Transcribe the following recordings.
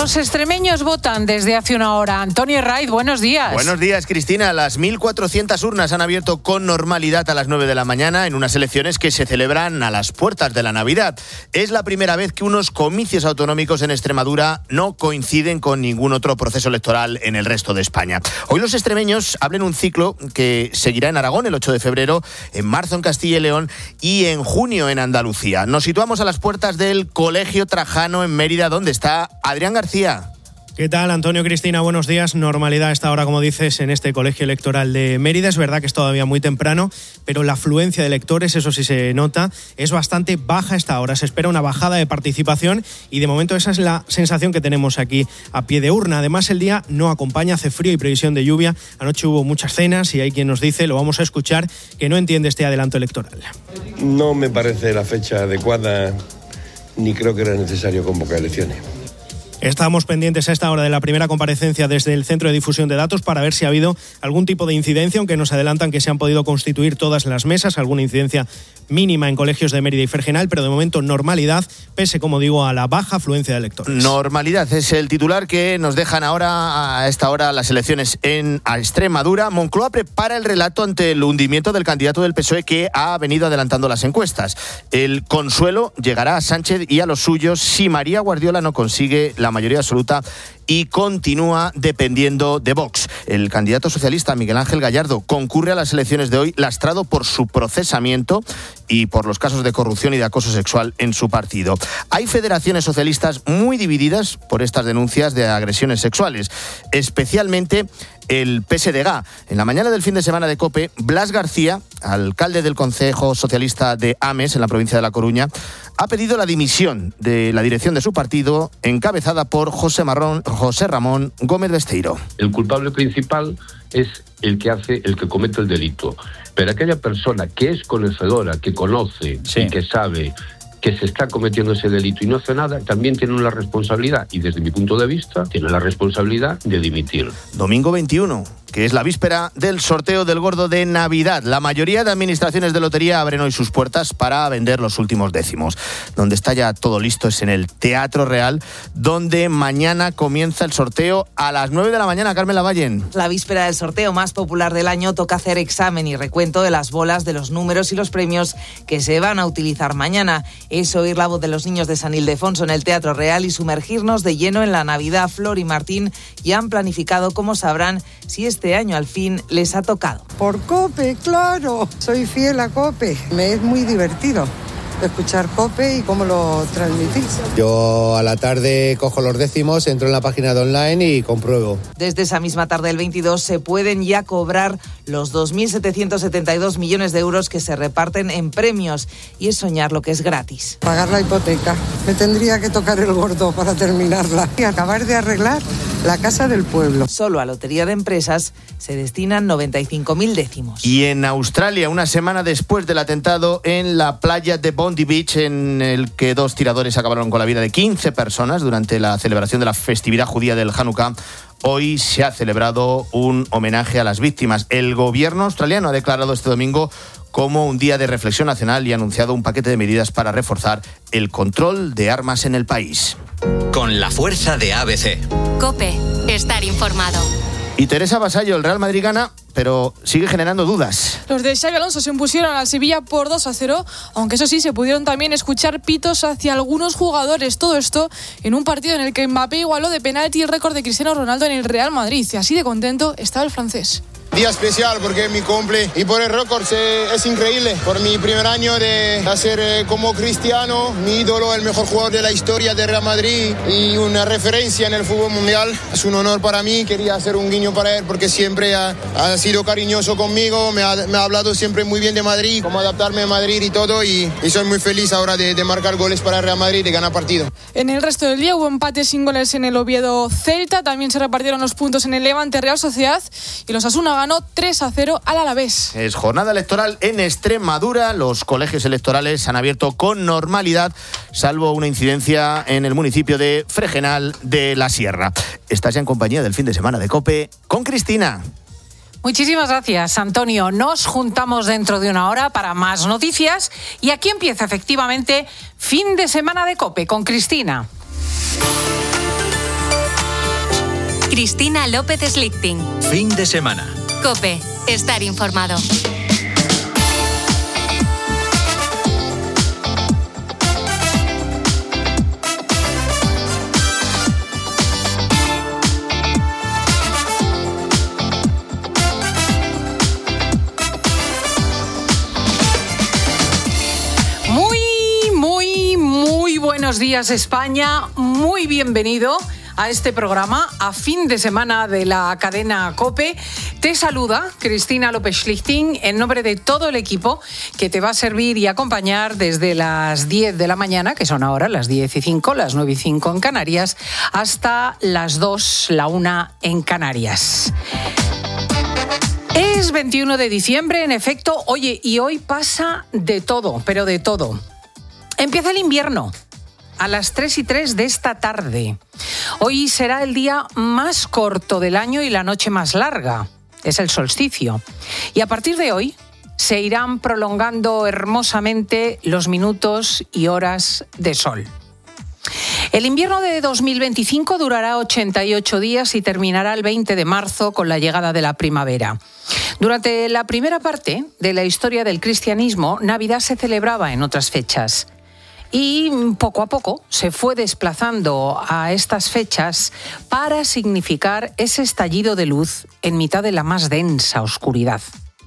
Los extremeños votan desde hace una hora. Antonio Herraiz, buenos días. Buenos días, Cristina. Las 1.400 urnas han abierto con normalidad a las 9 de la mañana en unas elecciones que se celebran a las puertas de la Navidad. Es la primera vez que unos comicios autonómicos en Extremadura no coinciden con ningún otro proceso electoral en el resto de España. Hoy los extremeños abren un ciclo que seguirá en Aragón el 8 de febrero, en marzo en Castilla y León y en junio en Andalucía. Nos situamos a las puertas del Colegio Trajano en Mérida, donde está Adrián García. ¿Qué tal, Antonio, Cristina? Buenos días. Normalidad a esta hora, como dices, en este colegio electoral de Mérida. Es verdad que es todavía muy temprano, pero la afluencia de electores, eso sí se nota, es bastante baja a esta hora. Se espera una bajada de participación y de momento esa es la sensación que tenemos aquí a pie de urna. Además, el día no acompaña, hace frío y previsión de lluvia. Anoche hubo muchas cenas y hay quien nos dice, lo vamos a escuchar, que no entiende este adelanto electoral. No me parece la fecha adecuada, ni creo que era necesario convocar elecciones. Estamos pendientes a esta hora de la primera comparecencia desde el Centro de Difusión de Datos para ver si ha habido algún tipo de incidencia, aunque nos adelantan que se han podido constituir todas las mesas, alguna incidencia mínima en colegios de Mérida y Fregenal, pero de momento normalidad, pese, como digo, a la baja afluencia de electores. Normalidad es el titular que nos dejan ahora a esta hora las elecciones en Extremadura. Moncloa prepara el relato ante el hundimiento del candidato del PSOE que ha venido adelantando las encuestas. El consuelo llegará a Sánchez y a los suyos si María Guardiola no consigue la mayoría absoluta y continúa dependiendo de Vox. El candidato socialista Miguel Ángel Gallardo concurre a las elecciones de hoy lastrado por su procesamiento y por los casos de corrupción y de acoso sexual en su partido. Hay federaciones socialistas muy divididas por estas denuncias de agresiones sexuales, especialmente el PSDG. En la mañana del fin de semana de COPE, Blas García, alcalde del Concejo Socialista de Ames, en la provincia de La Coruña, ha pedido la dimisión de la dirección de su partido, encabezada por José Ramón Gómez Besteiro. El culpable principal es el que comete el delito. Pero aquella persona que es conocedora, que conoce y que sabe que se está cometiendo ese delito y no hace nada, también tiene una responsabilidad y desde mi punto de vista tiene la responsabilidad de dimitir. Domingo 21, que es la víspera del sorteo del gordo de Navidad. La mayoría de administraciones de lotería abren hoy sus puertas para vender los últimos décimos. Donde está ya todo listo es en el Teatro Real, donde mañana comienza el sorteo a las 9 de la mañana. Carmen Lavallen. La víspera del sorteo más popular del año toca hacer examen y recuento de las bolas, de los números y los premios que se van a utilizar mañana. Es oír la voz de los niños de San Ildefonso en el Teatro Real y sumergirnos de lleno en la Navidad. Flor y Martín ya han planificado cómo sabrán si este año al fin les ha tocado. Por COPE, claro. Soy fiel a COPE. Me es muy divertido escuchar COPE y cómo lo transmitís. Yo a la tarde cojo los décimos, entro en la página de online y compruebo. Desde esa misma tarde del 22 se pueden ya cobrar los 2.772 millones de euros que se reparten en premios y es soñar lo que es gratis. Pagar la hipoteca. Me tendría que tocar el gordo para terminarla y acabar de arreglar la casa del pueblo. Solo a Lotería de Empresas se destinan 95.000 décimos. Y en Australia, una semana después del atentado en la playa de Bondi Beach, en el que 2 tiradores acabaron con la vida de 15 personas durante la celebración de la festividad judía del Hanukkah, hoy se ha celebrado un homenaje a las víctimas. El gobierno australiano ha declarado este domingo como un día de reflexión nacional y ha anunciado un paquete de medidas para reforzar el control de armas en el país. Con la fuerza de ABC. COPE, estar informado. Y Teresa Vasallo, el Real Madrid gana, pero sigue generando dudas. Los de Xabi Alonso se impusieron al Sevilla por 2-0, aunque eso sí, se pudieron también escuchar pitos hacia algunos jugadores. Todo esto en un partido en el que Mbappé igualó de penalti el récord de Cristiano Ronaldo en el Real Madrid. Y así de contento estaba el francés. Día especial porque es mi cumple y por el récord es increíble. Por mi primer año de hacer como Cristiano, mi ídolo, el mejor jugador de la historia de Real Madrid y una referencia en el fútbol mundial. Es un honor para mí, quería hacer un guiño para él porque siempre ha sido cariñoso conmigo, me ha hablado siempre muy bien de Madrid, cómo adaptarme a Madrid y todo y soy muy feliz ahora de marcar goles para el Real Madrid y de ganar partido. En el resto del día hubo empate sin goles en el Oviedo Celta, también se repartieron los puntos en el Levante Real Sociedad y los Asuna ganó 3-0 al Alavés. Es jornada electoral en Extremadura. Los colegios electorales han abierto con normalidad, salvo una incidencia en el municipio de Fregenal de la Sierra. Estás ya en compañía del fin de semana de COPE con Cristina. Muchísimas gracias, Antonio. Nos juntamos dentro de una hora para más noticias y aquí empieza efectivamente fin de semana de COPE con Cristina. Cristina López Slichting. Fin de semana. COPE. Estar informado. Buenos días, España. Muy bienvenido a este programa, a fin de semana de la cadena COPE. Te saluda Cristina López Slichting en nombre de todo el equipo que te va a servir y acompañar desde las 10 de la mañana, que son ahora las 10:05, las 9:05 en Canarias, hasta las 2, la 1 en Canarias. Es 21 de diciembre, en efecto. Oye, y hoy pasa de todo, pero de todo. Empieza el invierno. A las 3:03 de esta tarde. Hoy será el día más corto del año y la noche más larga. Es el solsticio. Y a partir de hoy se irán prolongando hermosamente los minutos y horas de sol. El invierno de 2025 durará 88 días y terminará el 20 de marzo con la llegada de la primavera. Durante la primera parte de la historia del cristianismo, Navidad se celebraba en otras fechas. Y poco a poco se fue desplazando a estas fechas para significar ese estallido de luz en mitad de la más densa oscuridad.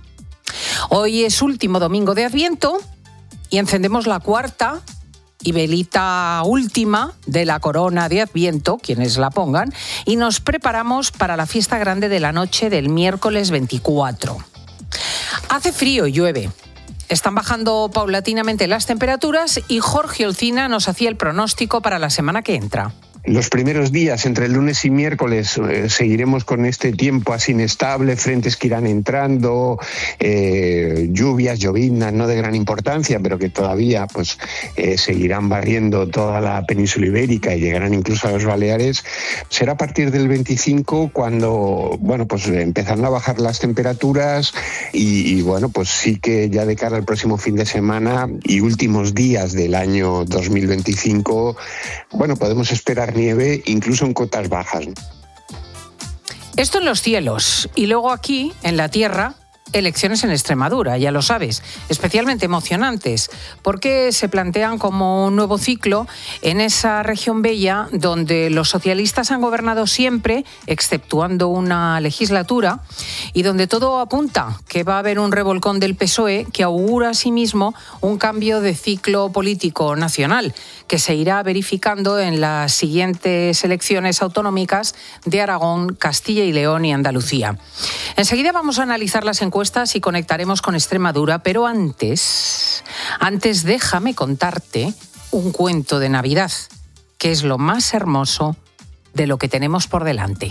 Hoy es último domingo de Adviento y encendemos la cuarta y velita última de la corona de Adviento, quienes la pongan, y nos preparamos para la fiesta grande de la noche del miércoles 24. Hace frío y llueve. Están bajando paulatinamente las temperaturas y Jorge Olcina nos hacía el pronóstico para la semana que entra. Los primeros días, entre el lunes y miércoles, seguiremos con este tiempo así inestable, frentes que irán entrando, lluvias, lloviznas, no de gran importancia, pero que todavía seguirán barriendo toda la península ibérica y llegarán incluso a los Baleares. Será a partir del 25 cuando empezarán a bajar las temperaturas y sí que ya de cara al próximo fin de semana y últimos días del año 2025, podemos esperar nieve incluso en cotas bajas. Esto en los cielos y luego aquí, en la tierra, elecciones en Extremadura, ya lo sabes, especialmente emocionantes, porque se plantean como un nuevo ciclo en esa región bella donde los socialistas han gobernado siempre, exceptuando una legislatura, y donde todo apunta que va a haber un revolcón del PSOE que augura asimismo un cambio de ciclo político nacional, que se irá verificando en las siguientes elecciones autonómicas de Aragón, Castilla y León y Andalucía. Enseguida vamos a analizar las encuestas y conectaremos con Extremadura, pero antes déjame contarte un cuento de Navidad, que es lo más hermoso de lo que tenemos por delante.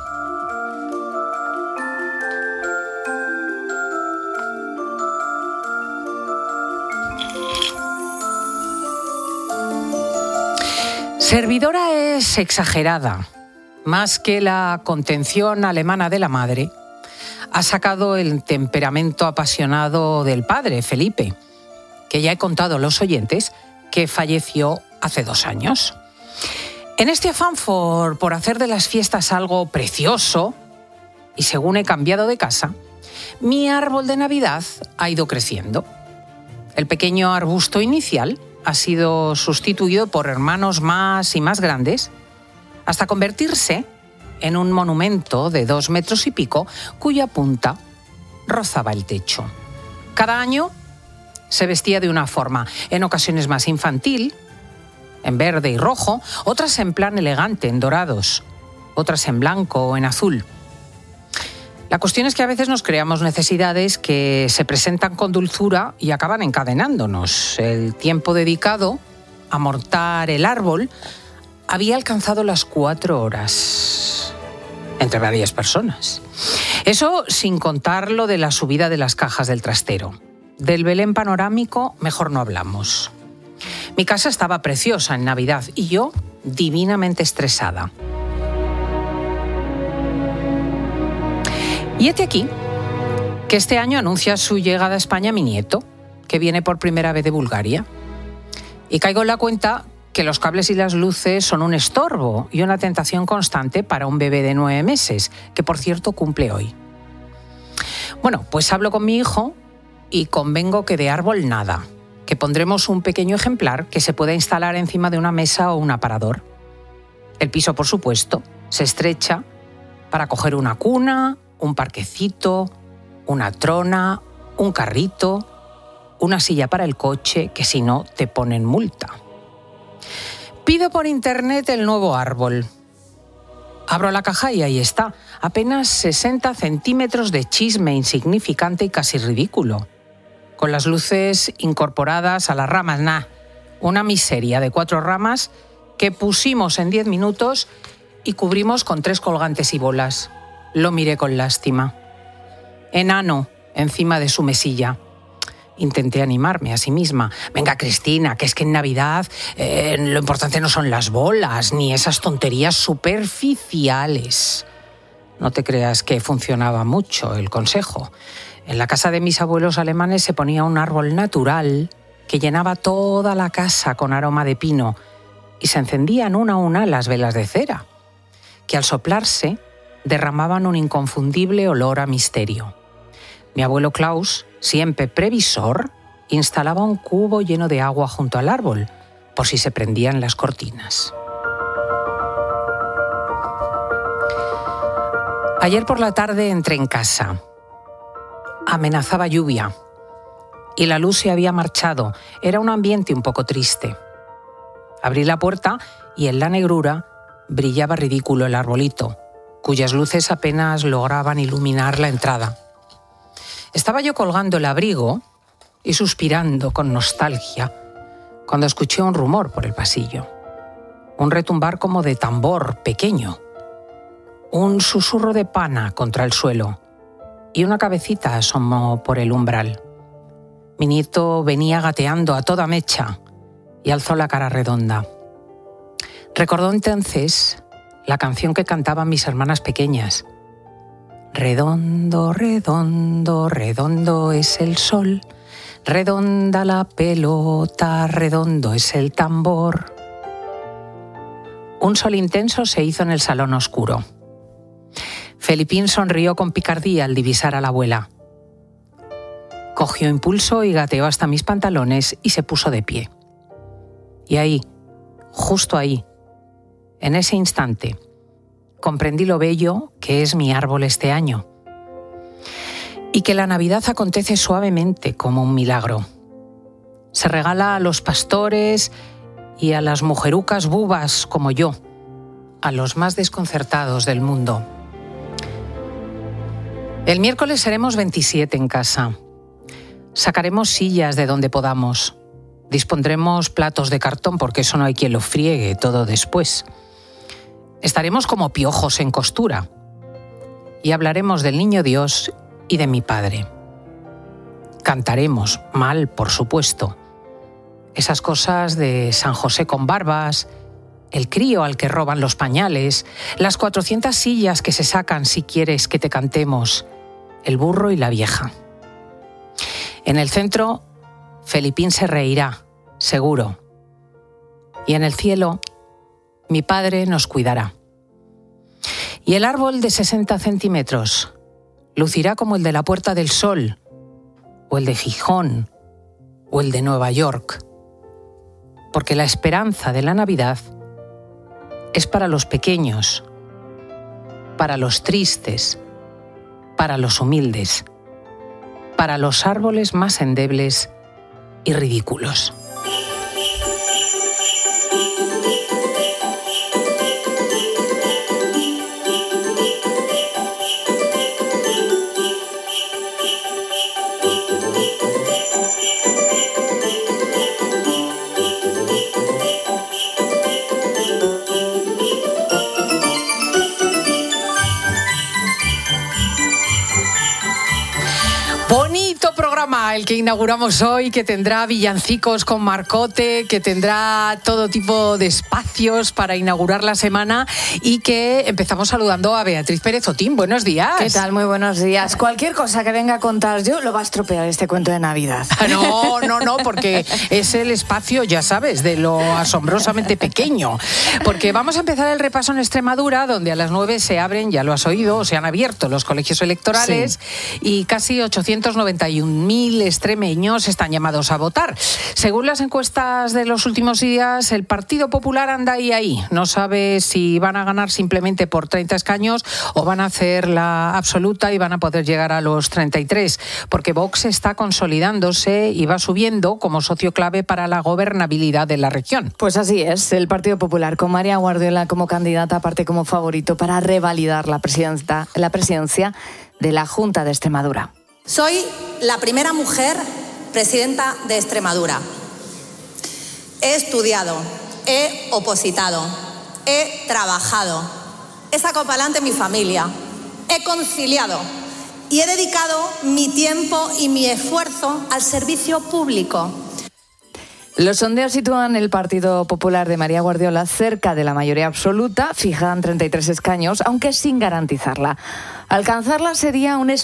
Servidora es exagerada, más que la contención alemana de la madre. Ha sacado el temperamento apasionado del padre, Felipe, que ya he contado a los oyentes que falleció hace 2 años. En este afán por hacer de las fiestas algo precioso, y según he cambiado de casa, mi árbol de Navidad ha ido creciendo. El pequeño arbusto inicial ha sido sustituido por hermanos más y más grandes, hasta convertirse en un monumento de 2 metros y pico, cuya punta rozaba el techo. Cada año se vestía de una forma, en ocasiones más infantil, en verde y rojo, otras en plan elegante, en dorados, otras en blanco o en azul. La cuestión es que a veces nos creamos necesidades que se presentan con dulzura y acaban encadenándonos. El tiempo dedicado a montar el árbol había alcanzado las 4 horas, entre varias personas. Eso sin contar lo de la subida de las cajas del trastero. Del Belén panorámico mejor no hablamos. Mi casa estaba preciosa en Navidad y yo divinamente estresada. Y hete aquí que este año anuncia su llegada a España mi nieto, que viene por primera vez de Bulgaria. Y caigo en la cuenta que los cables y las luces son un estorbo y una tentación constante para un bebé de 9 meses, que por cierto cumple hoy. Bueno, pues hablo con mi hijo y convengo que de árbol nada, que pondremos un pequeño ejemplar que se pueda instalar encima de una mesa o un aparador. El piso, por supuesto, se estrecha para coger una cuna, un parquecito, una trona, un carrito, una silla para el coche, que si no te ponen multa. Pido por internet el nuevo árbol. Abro la caja y ahí está, apenas 60 centímetros de chisme insignificante y casi ridículo. Con las luces incorporadas a las ramas, una miseria de 4 ramas que pusimos en 10 minutos y cubrimos con 3 colgantes y bolas. Lo miré con lástima. Enano encima de su mesilla. Intenté animarme a sí misma. Venga, Cristina, que es que en Navidad lo importante no son las bolas ni esas tonterías superficiales. No te creas que funcionaba mucho el consejo. En la casa de mis abuelos alemanes se ponía un árbol natural que llenaba toda la casa con aroma de pino y se encendían una a una las velas de cera, que al soplarse derramaban un inconfundible olor a misterio. Mi abuelo Klaus, siempre previsor, instalaba un cubo lleno de agua junto al árbol, por si se prendían las cortinas. Ayer por la tarde entré en casa. Amenazaba lluvia y la luz se había marchado. Era un ambiente un poco triste. Abrí la puerta y en la negrura brillaba ridículo el arbolito, cuyas luces apenas lograban iluminar la entrada. Estaba yo colgando el abrigo y suspirando con nostalgia cuando escuché un rumor por el pasillo. Un retumbar como de tambor pequeño. Un susurro de pana contra el suelo y una cabecita asomó por el umbral. Mi nieto venía gateando a toda mecha y alzó la cara redonda. Recordó entonces la canción que cantaban mis hermanas pequeñas. Redondo, redondo, redondo es el sol, redonda la pelota, redondo es el tambor. Un sol intenso se hizo en el salón oscuro. Felipín sonrió con picardía al divisar a la abuela. Cogió impulso y gateó hasta mis pantalones y se puso de pie. Y ahí, justo ahí, en ese instante, comprendí lo bello que es mi árbol este año. Y que la Navidad acontece suavemente como un milagro. Se regala a los pastores y a las mujerucas bubas como yo, a los más desconcertados del mundo. El miércoles seremos 27 en casa. Sacaremos sillas de donde podamos. Dispondremos platos de cartón porque eso no hay quien lo friegue todo después. Estaremos como piojos en costura. Y hablaremos del niño Dios y de mi padre. Cantaremos, mal por supuesto. Esas cosas de San José con barbas, el crío al que roban los pañales, las 400 sillas que se sacan si quieres que te cantemos, el burro y la vieja. En el centro, Felipín se reirá, seguro. Y en el cielo, mi padre nos cuidará. Y el árbol de 60 centímetros lucirá como el de la Puerta del Sol, o el de Gijón, o el de Nueva York. Porque la esperanza de la Navidad es para los pequeños, para los tristes, para los humildes, para los árboles más endebles y ridículos. programa el que inauguramos hoy, que tendrá villancicos con Marcote, que tendrá todo tipo de espacios para inaugurar la semana y que empezamos saludando a Beatriz Pérez Otín. Buenos días. ¿Qué tal? Muy buenos días. Cualquier cosa que venga a contar yo lo va a estropear este cuento de Navidad. No, porque es el espacio, ya sabes, de lo asombrosamente pequeño. Porque vamos a empezar el repaso en Extremadura, donde a las 9 se abren, ya lo has oído, se han abierto los colegios electorales y casi 891.000 extremeños están llamados a votar. Según las encuestas de los últimos días, el Partido Popular anda ahí. No sabe si van a ganar simplemente por 30 escaños o van a hacer la absoluta y van a poder llegar a los 33, porque Vox está consolidándose y va subiendo como socio clave para la gobernabilidad de la región. Pues así es, el Partido Popular con María Guardiola como candidata, aparte como favorito para revalidar la presidencia de la Junta de Extremadura. Soy la primera mujer presidenta de Extremadura. He estudiado, he opositado, he trabajado, he sacado para adelante mi familia, he conciliado y he dedicado mi tiempo y mi esfuerzo al servicio público. Los sondeos sitúan el Partido Popular de María Guardiola cerca de la mayoría absoluta, fijada en 33 escaños, aunque sin garantizarla. Alcanzarla sería un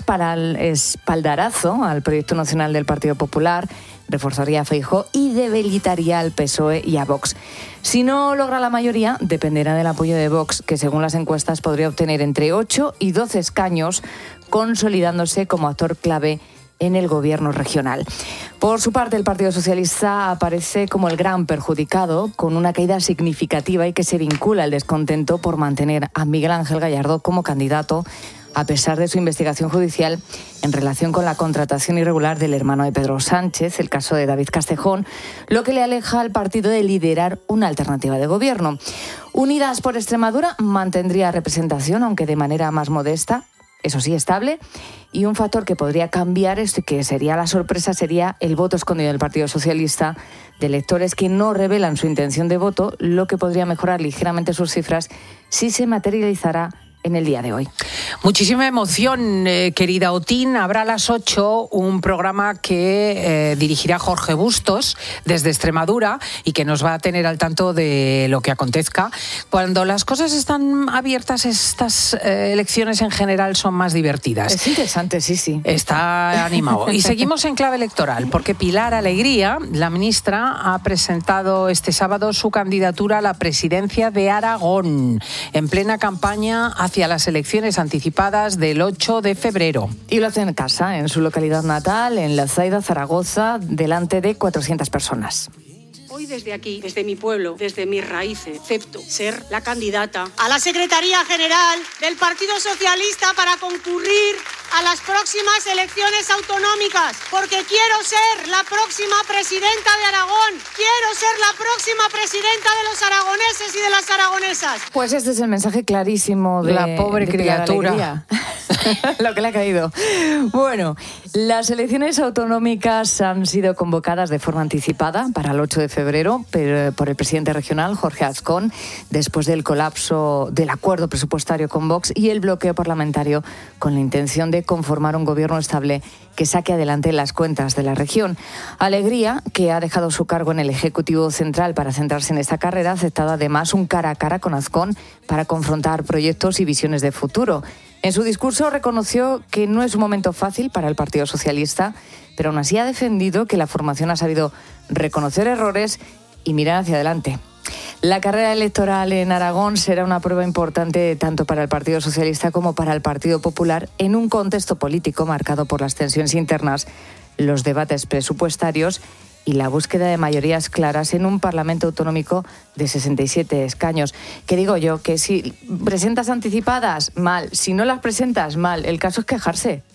espaldarazo al proyecto nacional del Partido Popular, reforzaría a Feijóo y debilitaría al PSOE y a Vox. Si no logra la mayoría, dependerá del apoyo de Vox, que según las encuestas podría obtener entre 8 y 12 escaños, consolidándose como actor clave en el gobierno regional. Por su parte, el Partido Socialista aparece como el gran perjudicado, con una caída significativa y que se vincula al descontento por mantener a Miguel Ángel Gallardo como candidato, a pesar de su investigación judicial en relación con la contratación irregular del hermano de Pedro Sánchez, el caso de David Castejón, lo que le aleja al partido de liderar una alternativa de gobierno. Unidas por Extremadura mantendría representación, aunque de manera más modesta, eso sí, estable, y un factor que podría cambiar, que sería la sorpresa, sería el voto escondido del Partido Socialista de electores que no revelan su intención de voto, lo que podría mejorar ligeramente sus cifras si se materializara en el día de hoy. Muchísima emoción, querida Otín. Habrá a las 8 un programa que dirigirá Jorge Bustos desde Extremadura y que nos va a tener al tanto de lo que acontezca. Cuando las cosas están abiertas, estas elecciones en general son más divertidas. Es interesante, sí. Está animado. Y seguimos en clave electoral, porque Pilar Alegría, la ministra, ha presentado este sábado su candidatura a la presidencia de Aragón, en plena campaña hacia las elecciones anticipadas del 8 de febrero. Y lo hace en casa, en su localidad natal, en La Zaida, Zaragoza, delante de 400 personas. Hoy desde aquí, desde mi pueblo, desde mis raíces, acepto ser la candidata a la Secretaría General del Partido Socialista para concurrir a las próximas elecciones autonómicas, porque quiero ser la próxima presidenta de Aragón, quiero ser la próxima presidenta de los aragoneses y de las aragonesas. Pues este es el mensaje clarísimo de la pobre criatura. Lo que le ha caído. Bueno, las elecciones autonómicas han sido convocadas de forma anticipada para el 8 de febrero por el presidente regional, Jorge Azcón, después del colapso del acuerdo presupuestario con Vox y el bloqueo parlamentario con la intención de conformar un gobierno estable que saque adelante las cuentas de la región. Alegría, que ha dejado su cargo en el Ejecutivo Central para centrarse en esta carrera, ha aceptado además un cara a cara con Azcón para confrontar proyectos y visiones de futuro. En su discurso reconoció que no es un momento fácil para el Partido Socialista, pero aún así ha defendido que la formación ha sabido reconocer errores y mirar hacia adelante. La carrera electoral en Aragón será una prueba importante tanto para el Partido Socialista como para el Partido Popular en un contexto político marcado por las tensiones internas, los debates presupuestarios y la búsqueda de mayorías claras en un Parlamento autonómico de 67 escaños. Que digo yo, que si presentas anticipadas, mal. Si no las presentas, mal. El caso es quejarse.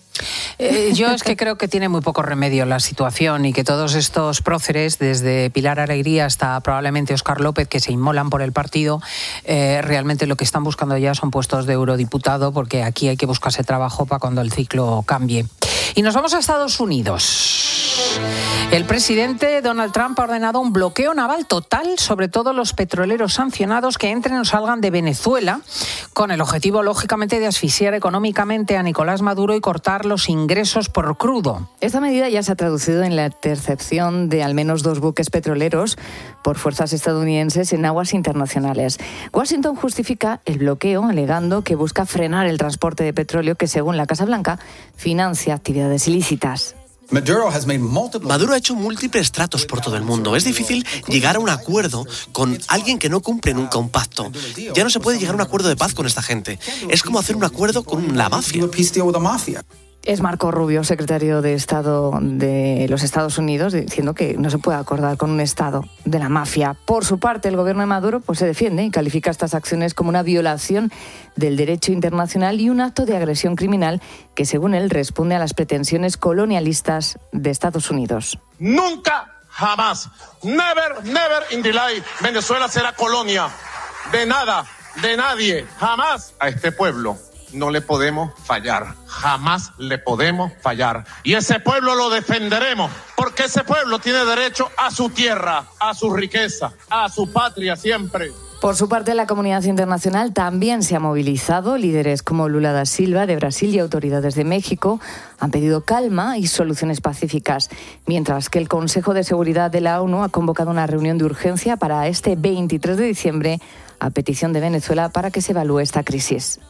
Yo es que creo que tiene muy poco remedio la situación y que todos estos próceres, desde Pilar Alegría hasta probablemente Óscar López, que se inmolan por el partido, realmente lo que están buscando ya son puestos de eurodiputado, porque aquí hay que buscarse trabajo para cuando el ciclo cambie. Y nos vamos a Estados Unidos. El presidente Donald Trump ha ordenado un bloqueo naval total sobre todos los petroleros sancionados que entren o salgan de Venezuela, con el objetivo, lógicamente, de asfixiar económicamente a Nicolás Maduro y cortar los ingresos por crudo. Esta medida ya se ha traducido en la intercepción de al menos 2 buques petroleros por fuerzas estadounidenses en aguas internacionales. Washington justifica el bloqueo alegando que busca frenar el transporte de petróleo que, según la Casa Blanca, financia actividades ilícitas. Maduro ha hecho múltiples tratos por todo el mundo. Es difícil llegar a un acuerdo con alguien que no cumple nunca un pacto. Ya no se puede llegar a un acuerdo de paz con esta gente. Es como hacer un acuerdo con la mafia. Es Marco Rubio, secretario de Estado de los Estados Unidos, diciendo que no se puede acordar con un Estado de la mafia. Por su parte, el gobierno de Maduro se defiende y califica estas acciones como una violación del derecho internacional y un acto de agresión criminal que, según él, responde a las pretensiones colonialistas de Estados Unidos. Nunca, jamás, never in the life, Venezuela será colonia de nada, de nadie, jamás. A este pueblo no le podemos fallar, jamás le podemos fallar. Y ese pueblo lo defenderemos, porque ese pueblo tiene derecho a su tierra, a su riqueza, a su patria siempre. Por su parte, la comunidad internacional también se ha movilizado. Líderes como Lula da Silva de Brasil y autoridades de México han pedido calma y soluciones pacíficas, mientras que el Consejo de Seguridad de la ONU ha convocado una reunión de urgencia para este 23 de diciembre a petición de Venezuela para que se evalúe esta crisis.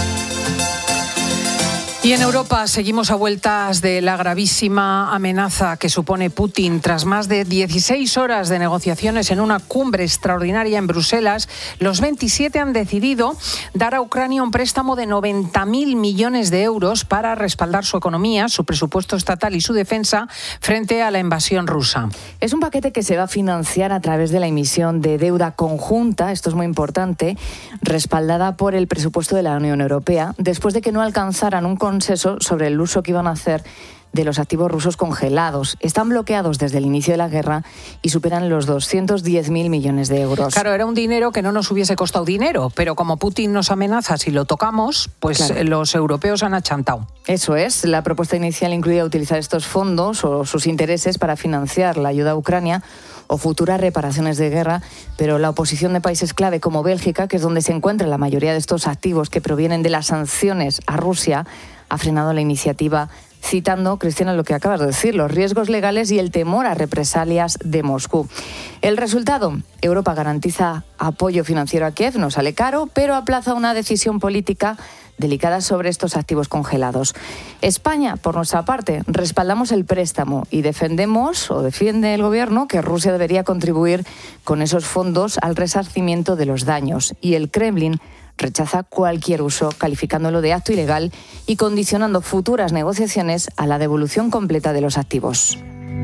Y en Europa seguimos a vueltas de la gravísima amenaza que supone Putin. Tras más de 16 horas de negociaciones en una cumbre extraordinaria en Bruselas, los 27 han decidido dar a Ucrania un préstamo de 90.000 millones de euros para respaldar su economía, su presupuesto estatal y su defensa frente a la invasión rusa. Es un paquete que se va a financiar a través de la emisión de deuda conjunta, esto es muy importante, respaldada por el presupuesto de la Unión Europea, después de que no alcanzaran un consenso sobre el uso que iban a hacer de los activos rusos congelados. Están bloqueados desde el inicio de la guerra y superan los 210.000 millones de euros. Claro, era un dinero que no nos hubiese costado dinero, pero como Putin nos amenaza si lo tocamos, pues claro, los europeos han achantado. Eso es. La propuesta inicial incluía utilizar estos fondos o sus intereses para financiar la ayuda a Ucrania o futuras reparaciones de guerra, pero la oposición de países clave como Bélgica, que es donde se encuentra la mayoría de estos activos que provienen de las sanciones a Rusia, ha frenado la iniciativa, citando, Cristina, lo que acabas de decir, los riesgos legales y el temor a represalias de Moscú. El resultado, Europa garantiza apoyo financiero a Kiev, no sale caro, pero aplaza una decisión política delicada sobre estos activos congelados. España, por nuestra parte, respaldamos el préstamo y defendemos, o defiende el Gobierno, que Rusia debería contribuir con esos fondos al resarcimiento de los daños. Y el Kremlin rechaza cualquier uso, calificándolo de acto ilegal y condicionando futuras negociaciones a la devolución completa de los activos.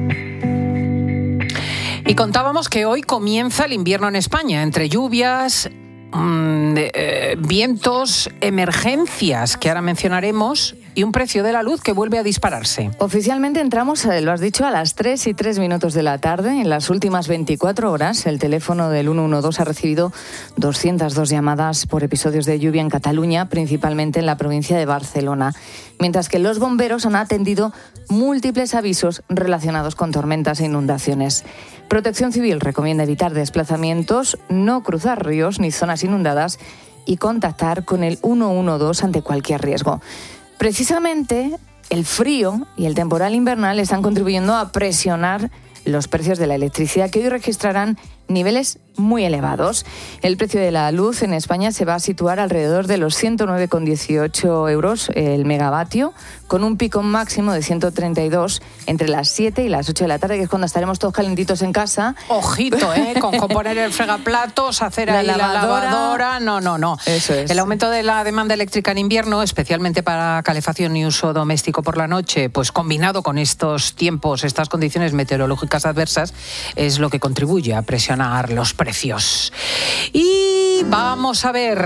Y contábamos que hoy comienza el invierno en España, entre lluvias, vientos, emergencias, que ahora mencionaremos, y un precio de la luz que vuelve a dispararse. Oficialmente entramos, lo has dicho, a las 3:03 de la tarde. En las últimas 24 horas, el teléfono del 112 ha recibido 202 llamadas por episodios de lluvia en Cataluña, principalmente en la provincia de Barcelona, mientras que los bomberos han atendido múltiples avisos relacionados con tormentas e inundaciones. Protección Civil recomienda evitar desplazamientos, no cruzar ríos ni zonas inundadas y contactar con el 112 ante cualquier riesgo. Precisamente, el frío y el temporal invernal están contribuyendo a presionar los precios de la electricidad, que hoy registrarán niveles muy elevados. El precio de la luz en España se va a situar alrededor de los 109,18 euros el megavatio, con un pico máximo de 132 entre las 7 y las 8 de la tarde, que es cuando estaremos todos calentitos en casa. Ojito, con poner el fregaplatos, hacer ahí la lavadora. No. Eso es. El aumento de la demanda eléctrica en invierno, especialmente para calefacción y uso doméstico por la noche, pues combinado con estos tiempos, estas condiciones meteorológicas adversas, es lo que contribuye a presionar los precios. Y vamos a ver.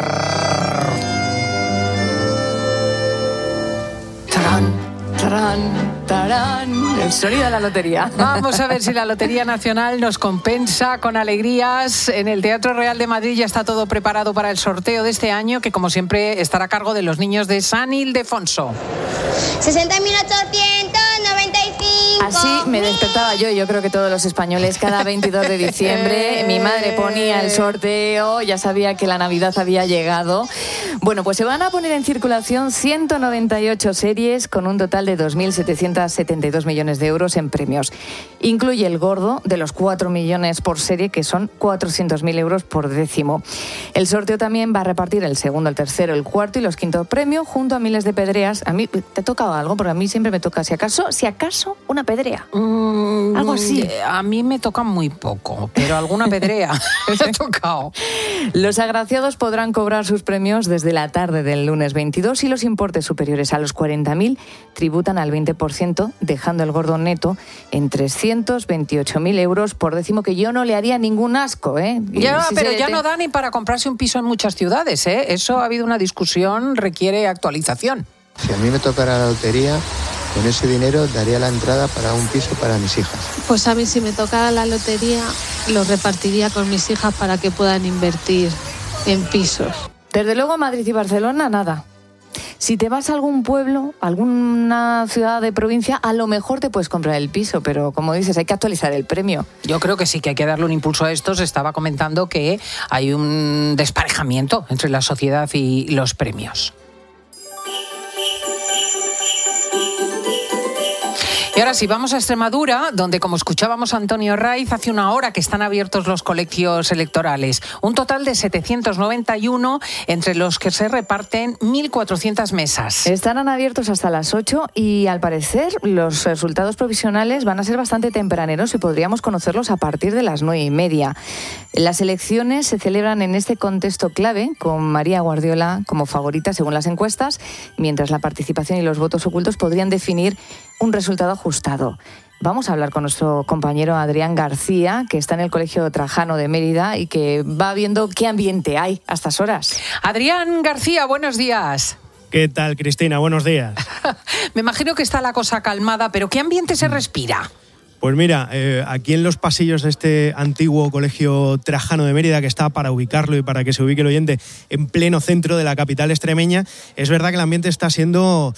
¡Tarán, tarán, tarán! El sonido de la lotería. Vamos a ver si la Lotería Nacional nos compensa con alegrías. En el Teatro Real de Madrid ya está todo preparado para el sorteo de este año, que como siempre estará a cargo de los niños de San Ildefonso. 60.895. Así me despertaba yo creo que todos los españoles, cada 22 de diciembre. Mi madre ponía el sorteo, ya sabía que la Navidad había llegado. Bueno, pues se van a poner en circulación 198 series con un total de 2.772 millones de euros en premios. Incluye el gordo de los 4 millones por serie, que son 400.000 euros por décimo. El sorteo también va a repartir el segundo, el tercero, el cuarto y los quintos premios junto a miles de pedreas. A mí te toca algo, porque a mí siempre me toca, si acaso, una pedrea. Algo así. A mí me toca muy poco, pero alguna pedrea me ha tocado. Los agraciados podrán cobrar sus premios desde la tarde del lunes 22 y los importes superiores a los 40.000 tributan al 20%, dejando el gordo neto en 328.000 euros por décimo, que yo no le haría ningún asco, ¿eh? Pero ya no da ni para comprarse un piso en muchas ciudades, ¿eh? Eso ha habido una discusión, requiere actualización. Si a mí me tocara la lotería, con ese dinero daría la entrada para un piso para mis hijas. Pues a mí, si me tocara la lotería, lo repartiría con mis hijas para que puedan invertir en pisos. Desde luego, Madrid y Barcelona, nada. Si te vas a algún pueblo, alguna ciudad de provincia, a lo mejor te puedes comprar el piso, pero como dices, hay que actualizar el premio. Yo creo que sí, que hay que darle un impulso a esto. Se estaba comentando que hay un desparejamiento entre la sociedad y los premios. Y ahora sí, vamos a Extremadura, donde, como escuchábamos a Antonio Raiz, hace una hora que están abiertos los colegios electorales. Un total de 791, entre los que se reparten 1.400 mesas. Estarán abiertos hasta las 8 y, al parecer, los resultados provisionales van a ser bastante tempraneros y podríamos conocerlos a partir de las 9:30. Las elecciones se celebran en este contexto clave, con María Guardiola como favorita según las encuestas, mientras la participación y los votos ocultos podrían definir un resultado ajustado. Vamos a hablar con nuestro compañero Adrián García, que está en el Colegio Trajano de Mérida y que va viendo qué ambiente hay a estas horas. Adrián García, buenos días. ¿Qué tal, Cristina? Buenos días. Me imagino que está la cosa calmada, pero ¿qué ambiente se respira? Pues mira, aquí en los pasillos de este antiguo Colegio Trajano de Mérida, que está, para ubicarlo y para que se ubique el oyente, en pleno centro de la capital extremeña, es verdad que el ambiente está siendo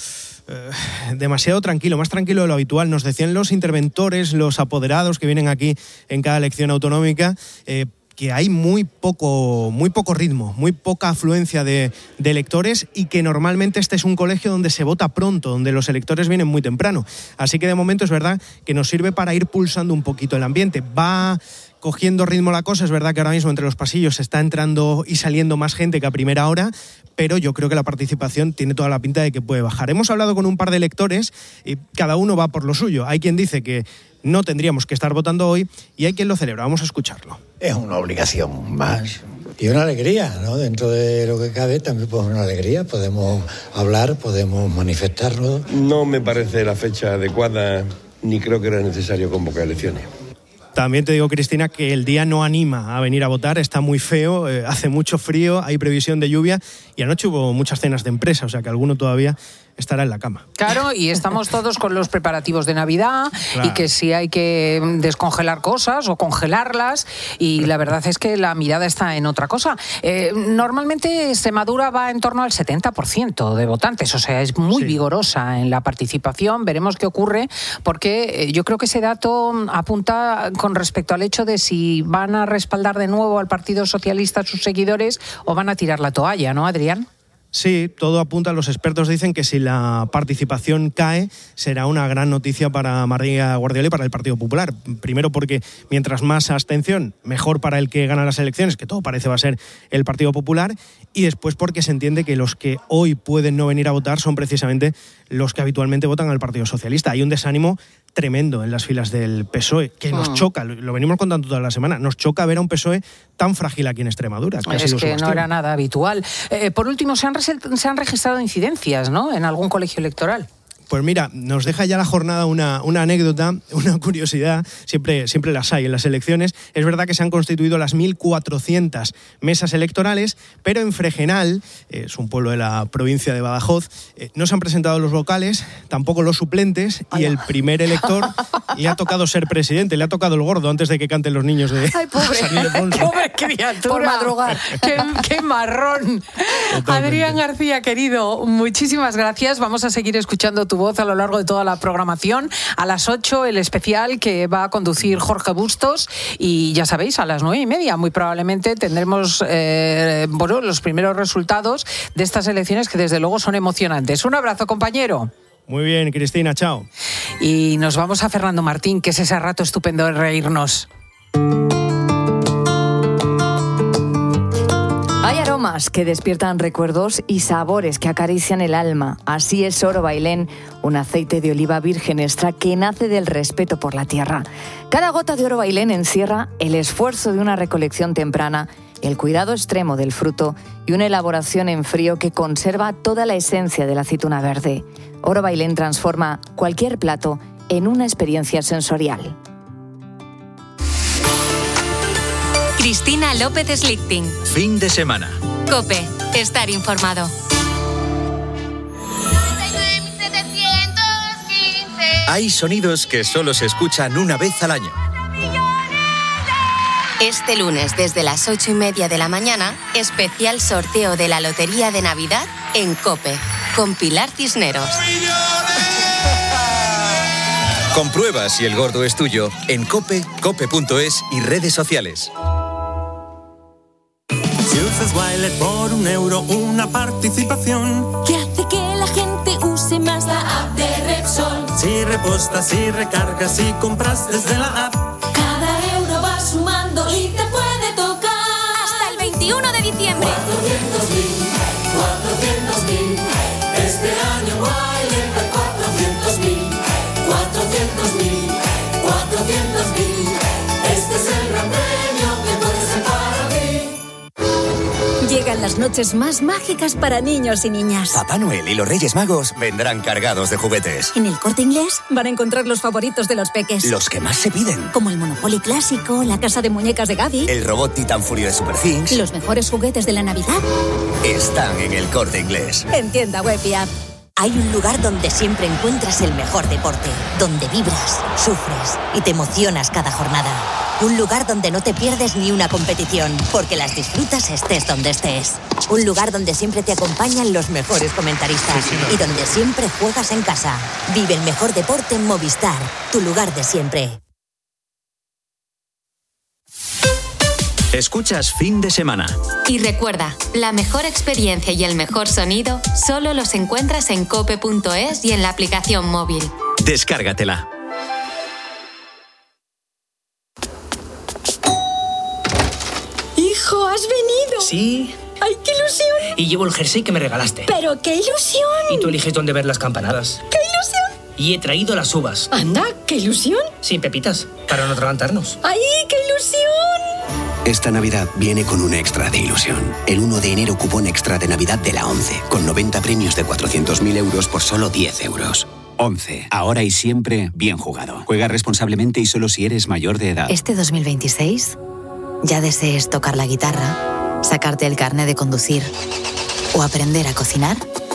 demasiado tranquilo, más tranquilo de lo habitual. Nos decían los interventores, los apoderados que vienen aquí en cada elección autonómica, que hay muy poco ritmo, muy poca afluencia de electores, y que normalmente este es un colegio donde se vota pronto, donde los electores vienen muy temprano. Así que de momento es verdad que nos sirve para ir pulsando un poquito el ambiente. Va cogiendo ritmo la cosa, es verdad que ahora mismo entre los pasillos está entrando y saliendo más gente que a primera hora, pero yo creo que la participación tiene toda la pinta de que puede bajar. Hemos hablado con un par de electores y cada uno va por lo suyo. Hay quien dice que no tendríamos que estar votando hoy y hay quien lo celebra. Vamos a escucharlo. Es una obligación más y una alegría, ¿no? Dentro de lo que cabe también pues una alegría. Podemos hablar, podemos manifestarnos. No me parece la fecha adecuada, ni creo que era necesario convocar elecciones. También te digo, Cristina, que el día no anima a venir a votar, está muy feo, hace mucho frío, hay previsión de lluvia y anoche hubo muchas cenas de empresa, o sea que alguno todavía estará en la cama. Claro, y estamos todos con los preparativos de Navidad, claro, y que sí hay que descongelar cosas o congelarlas, y la verdad es que la mirada está en otra cosa. Normalmente Extremadura va en torno al 70% de votantes, o sea, es muy vigorosa en la participación. Veremos qué ocurre, porque yo creo que ese dato apunta con respecto al hecho de si van a respaldar de nuevo al Partido Socialista a sus seguidores o van a tirar la toalla, ¿no, Adrián? Sí, todo apunta, los expertos dicen que si la participación cae será una gran noticia para María Guardiola y para el Partido Popular. Primero porque mientras más abstención, mejor para el que gana las elecciones, que todo parece va a ser el Partido Popular, y después porque se entiende que los que hoy pueden no venir a votar son precisamente los que habitualmente votan al Partido Socialista. Hay un desánimo tremendo en las filas del PSOE, que nos choca, lo venimos contando toda la semana, nos choca ver a un PSOE tan frágil aquí en Extremadura. Es que no era nada habitual. Por último, se han registrado incidencias, ¿no?, en algún colegio electoral. Pues mira, nos deja ya la jornada una anécdota, una curiosidad, siempre las hay en las elecciones. Es verdad que se han constituido las 1.400 mesas electorales, pero en Fregenal, es un pueblo de la provincia de Badajoz, no se han presentado los vocales, tampoco los suplentes, y el primer elector le ha tocado ser presidente, le ha tocado el gordo antes de que canten los niños de San Ildefonso. ¡Pobre criatura! Por madrugar. ¡Qué marrón! Totalmente. Adrián García, querido, muchísimas gracias. Vamos a seguir escuchando tu voz a lo largo de toda la programación. A las 8 el especial que va a conducir Jorge Bustos y ya sabéis, a las 9:30 muy probablemente tendremos los primeros resultados de estas elecciones que desde luego son emocionantes. Un abrazo, compañero. Muy bien, Cristina, chao. Y nos vamos a Fernando Martín, que es ese rato estupendo de reírnos. Hay aromas que despiertan recuerdos y sabores que acarician el alma. Así es Oro Bailén, un aceite de oliva virgen extra que nace del respeto por la tierra. Cada gota de Oro Bailén encierra el esfuerzo de una recolección temprana, el cuidado extremo del fruto y una elaboración en frío que conserva toda la esencia de la aceituna verde. Oro Bailén transforma cualquier plato en una experiencia sensorial. Cristina López Slichting. Fin de semana. COPE. Estar informado. Hay sonidos que solo se escuchan una vez al año. Este lunes, desde las 8:30 de la mañana, especial sorteo de la Lotería de Navidad en COPE, con Pilar Cisneros. Comprueba si el gordo es tuyo en COPE, cope.es y redes sociales. Si usas Wilet por €1, una participación que hace que la gente use más la app de Repsol. Si repostas, si recargas, si compras desde la app, cada euro va sumando y te puede tocar hasta el 21 de diciembre. 400.000. Este año Wilet da 400.000. 400.000. Este es el gran premio que puede ser para ti. Llegan las noches más mágicas para niños y niñas. Papá Noel y los Reyes Magos vendrán cargados de juguetes. En el Corte Inglés van a encontrar los favoritos de los peques. Los que más se piden. Como el Monopoly clásico, la casa de muñecas de Gaby, El robot Titan Fury de Super Things. los mejores juguetes de la Navidad. Están en el Corte Inglés. En tienda web y app. Hay un lugar donde siempre encuentras el mejor deporte, donde vibras, sufres y te emocionas cada jornada. Un lugar donde no te pierdes ni una competición, porque las disfrutas estés donde estés. Un lugar donde siempre te acompañan los mejores comentaristas y donde siempre juegas en casa. Vive el mejor deporte en Movistar, tu lugar de siempre. Escuchas Fin de Semana. Y recuerda, la mejor experiencia y el mejor sonido solo los encuentras en cope.es y en la aplicación móvil. Descárgatela. ¡Hijo, has venido! Sí. ¡Ay, qué ilusión! Y llevo el jersey que me regalaste. ¡Pero qué ilusión! Y tú eliges dónde ver las campanadas. ¡Qué ilusión! Y he traído las uvas. ¡Anda, qué ilusión! Sin pepitas, para no atragantarnos. ¡Ay, qué ilusión! Esta Navidad viene con un extra de ilusión. El 1 de enero cupón extra de Navidad de la ONCE, con 90 premios de 400.000 euros por solo 10 euros. ONCE, ahora y siempre bien jugado. Juega responsablemente y solo si eres mayor de edad. Este 2026, ya desees tocar la guitarra, sacarte el carné de conducir o aprender a cocinar,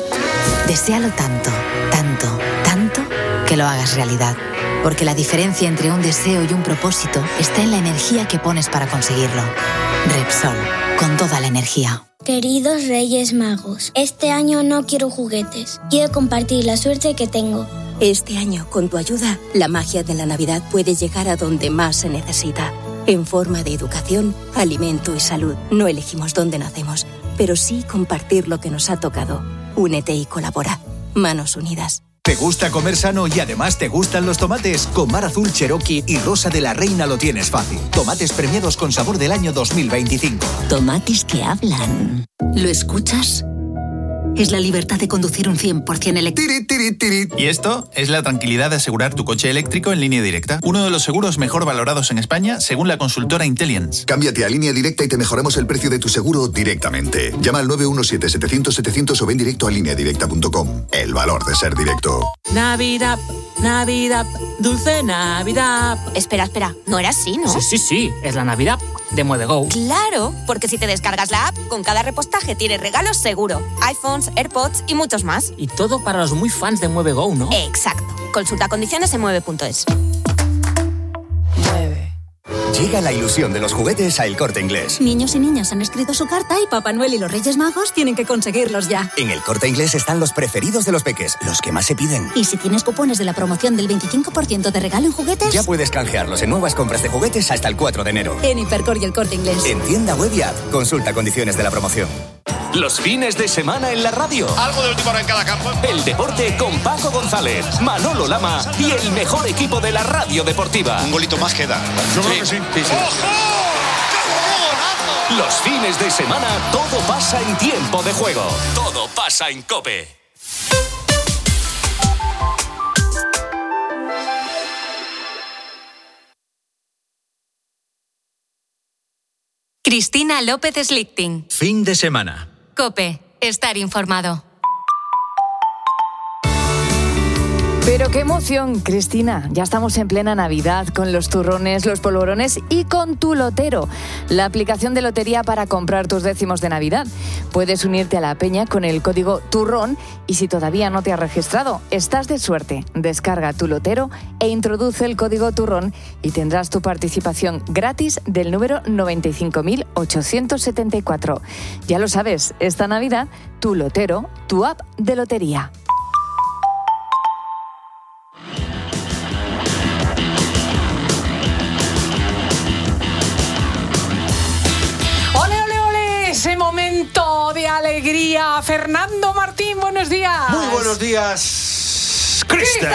deséalo tanto, tanto, tanto que lo hagas realidad. Porque la diferencia entre un deseo y un propósito está en la energía que pones para conseguirlo. Repsol, con toda la energía. Queridos Reyes Magos, este año no quiero juguetes. Quiero compartir la suerte que tengo. Este año, con tu ayuda, la magia de la Navidad puede llegar a donde más se necesita. En forma de educación, alimento y salud. No elegimos dónde nacemos, pero sí compartir lo que nos ha tocado. Únete y colabora. Manos unidas. ¿Te gusta comer sano y además te gustan los tomates? Con Mar Azul Cherokee y Rosa de la Reina lo tienes fácil. Tomates premiados con sabor del año 2025. Tomates que hablan. ¿Lo escuchas? Es la libertad de conducir un 100% eléctrico. Y esto es la tranquilidad de asegurar tu coche eléctrico en Línea Directa. Uno de los seguros mejor valorados en España, según la consultora Intelliance. Cámbiate a Línea Directa y te mejoramos el precio de tu seguro directamente. Llama al 917-700-700 o ven directo a lineadirecta.com. El valor de ser directo. Navidad, Navidad, dulce Navidad. Espera, no era así, ¿no? Sí, es la Navidad de MueveGo. Claro, porque si te descargas la app, con cada repostaje tienes regalos seguro. iPhones, AirPods y muchos más. Y todo para los muy fans de MueveGo, ¿no? Exacto. Consulta condiciones en mueve.es. Llega la ilusión de los juguetes a El Corte Inglés. Niños y niñas han escrito su carta y Papá Noel y los Reyes Magos tienen que conseguirlos ya. En El Corte Inglés están los preferidos de los peques, los que más se piden. Y si tienes cupones de la promoción del 25% de regalo en juguetes... Ya puedes canjearlos en nuevas compras de juguetes hasta el 4 de enero. En Hipercor y El Corte Inglés. En tienda web y app. Consulta condiciones de la promoción. Los fines de semana en la radio. Algo de última hora en cada campo. El deporte con Paco González, Manolo Lama y el mejor equipo de la radio deportiva. Un golito más queda. Yo creo que sí. Los fines de semana todo pasa en tiempo de juego. Todo pasa en COPE. Cristina López Slichting. Fin de semana. COPE. Estar informado. Pero qué emoción, Cristina. Ya estamos en plena Navidad con los turrones, los polvorones y con Tu Lotero, la aplicación de lotería para comprar tus décimos de Navidad. Puedes unirte a la peña con el código TURRON y si todavía no te has registrado, estás de suerte. Descarga Tu Lotero e introduce el código TURRON y tendrás tu participación gratis del número 95.874. Ya lo sabes, esta Navidad, Tu Lotero, tu app de lotería. Ese momento de alegría. Fernando Martín, buenos días. Muy buenos días, Cristian.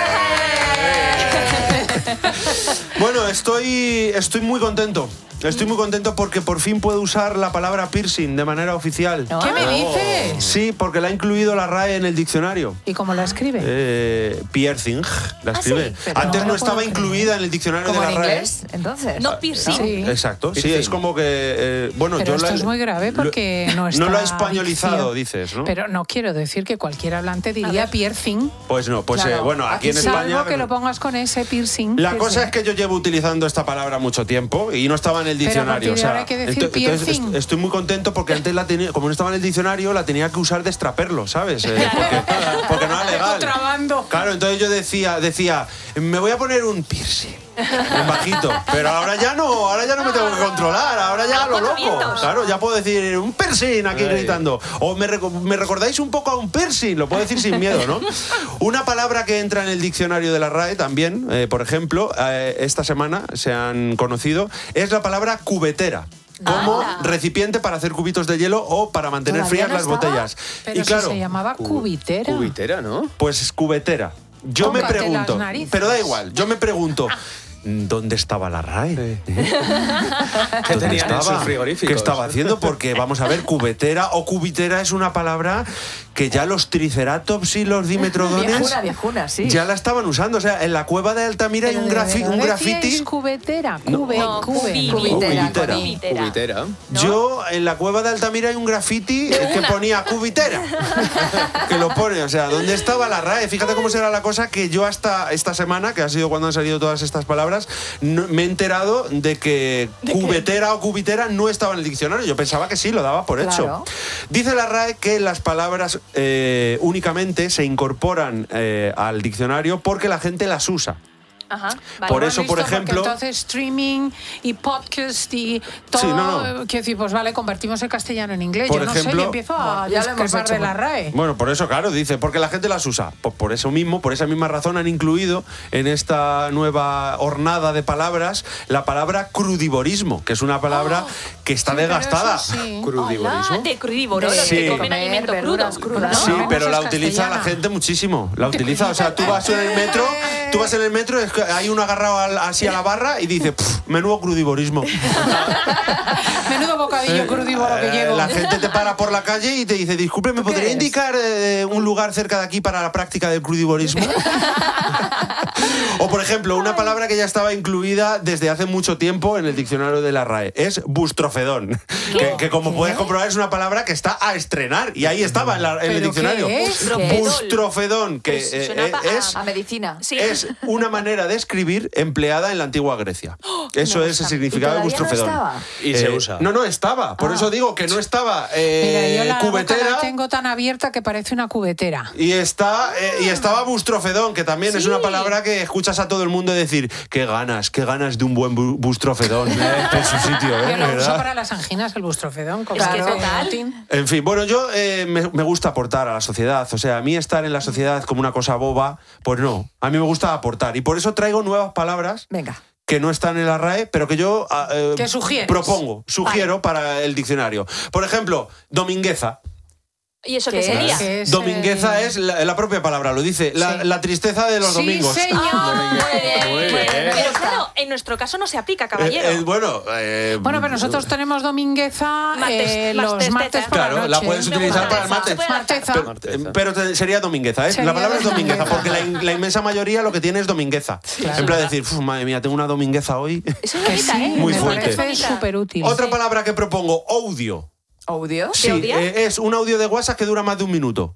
Bueno, estoy muy contento. Estoy muy contento porque por fin puedo usar la palabra piercing de manera oficial. ¿Qué me dices? Sí, porque la ha incluido la RAE en el diccionario. ¿Y cómo la escribe? Piercing, la escribe. Sí, antes no estaba incluida en el diccionario de la RAE. ¿Como en inglés, entonces? No piercing. Sí. Exacto, sí, Piercing. es como que... bueno, pero yo esto es muy grave porque no está... No lo ha españolizado, dicción. dices, ¿no? Pero no quiero decir que cualquier hablante diría piercing. Pues no, pues Claro. bueno, aquí en España... Salvo que lo pongas con ese piercing. La cosa es que yo llevo utilizando esta palabra mucho tiempo y no estaba en el diccionario. Pero ahora hay que decir piercing. Entonces estoy muy contento porque antes la tenía, como no estaba en el diccionario, la tenía que usar de extraperlo, ¿sabes? Porque no era legal. Contrabando. Claro, entonces yo decía, me voy a poner un piercing. En bajito, pero ahora ya no me tengo que controlar, ahora ya lo loco. Claro, ya puedo decir un piercing aquí gritando. O me recordáis un poco a un piercing, lo puedo decir sin miedo, ¿no? Una palabra que entra en el diccionario de la RAE también, por ejemplo, esta semana se han conocido, es la palabra cubetera. Como recipiente para hacer cubitos de hielo o para mantener frías las botellas. Pero y claro, si se llamaba cubitera. Cubitera, ¿no? Pues es cubetera. Yo me Tócate pregunto, las narices. pero da igual, yo me pregunto, ¿dónde estaba la RAE? ¿Qué tenían en sus frigoríficos? ¿Qué estaba haciendo? Porque, vamos a ver, cubetera o cubitera es una palabra que ya los triceratops y los dimetrodones Viejuna, sí. ya la estaban usando. O sea, en la cueva de Altamira hay un graffiti. Cubetera, Cubitera. Yo, en la cueva de Altamira hay un graffiti que ponía cubitera. Que lo pone, o sea, ¿dónde estaba la RAE? Fíjate cómo será la cosa que yo hasta esta semana, que ha sido cuando han salido todas estas palabras, me he enterado de que cubetera o cubitera no estaba en el diccionario. Yo pensaba que sí, lo daba por hecho. Claro. Dice la RAE que las palabras únicamente se incorporan al diccionario porque la gente las usa. Ajá, vale. Por eso, por ejemplo... Entonces streaming y podcast y todo... Sí, Quiero decir, pues vale, convertimos el castellano en inglés. Por Yo no ejemplo, sé, y empiezo a discrepar de la RAE. Bueno, por eso, claro, dice, porque la gente las usa. Pues por eso mismo, por esa misma razón han incluido en esta nueva hornada de palabras la palabra crudivorismo, que es una palabra que está desgastada. Sí. ¿Crudivorismo? De crudívoro, los Sí. que comen alimentos crudos. Sí, No, pero eso la es utiliza castellana. la gente muchísimo. La utiliza, o sea, tú vas en el metro, es que hay uno agarrado así a la barra y dice, menudo crudivorismo. Menudo bocadillo crudívoro que llevo. La gente te para por la calle y te dice, disculpe, ¿me podría indicar un lugar cerca de aquí para la práctica del crudivorismo? O, por ejemplo, una palabra que ya estaba incluida desde hace mucho tiempo en el diccionario de la RAE es bustrofedón. Que como puedes comprobar es una palabra que está a estrenar y ahí estaba en el diccionario. ¿Qué es? Bustrofedón, que es a medicina. es una manera de escribir empleada en la antigua Grecia. Eso es el significado de bustrofedón. Y se usa. No estaba. Por eso digo que no estaba Mira, yo la boca cubetera. la tengo tan abierta que parece una cubetera. Y estaba bustrofedón, que también es una palabra que escuchas a todo el mundo decir, qué ganas de un buen bustrofedón en su sitio, Yo lo uso ¿verdad? para las anginas, el bustrofedón. Es que total. En fin, bueno, yo me gusta aportar a la sociedad. O sea, a mí estar en la sociedad como una cosa boba, pues no. A mí me gusta aportar. Y por eso traigo nuevas palabras. Venga. Que no están en la RAE, pero que yo ¿Qué sugieres? sugiero para el diccionario. Por ejemplo, domingueza. ¿Y eso qué sería? Domingueza es la propia palabra, lo dice, la tristeza de los domingos. Señor. Muy bien. Pero claro, en nuestro caso no se aplica, caballero. Bueno, pero nosotros tenemos domingueza los martes por la Claro, noche. la puedes utilizar para el martes. Pero sería domingueza, ¿eh? Sería La palabra es domingueza, domingueza. porque la inmensa mayoría lo que tiene es domingueza. Claro. En plan de decir, madre mía, tengo una domingueza hoy. Eso es bonita, ¿eh? Muy me fuerte. parece súper útil. Otra palabra que propongo, audio. ¿Audio? Sí, es un audio de WhatsApp que dura más de un minuto.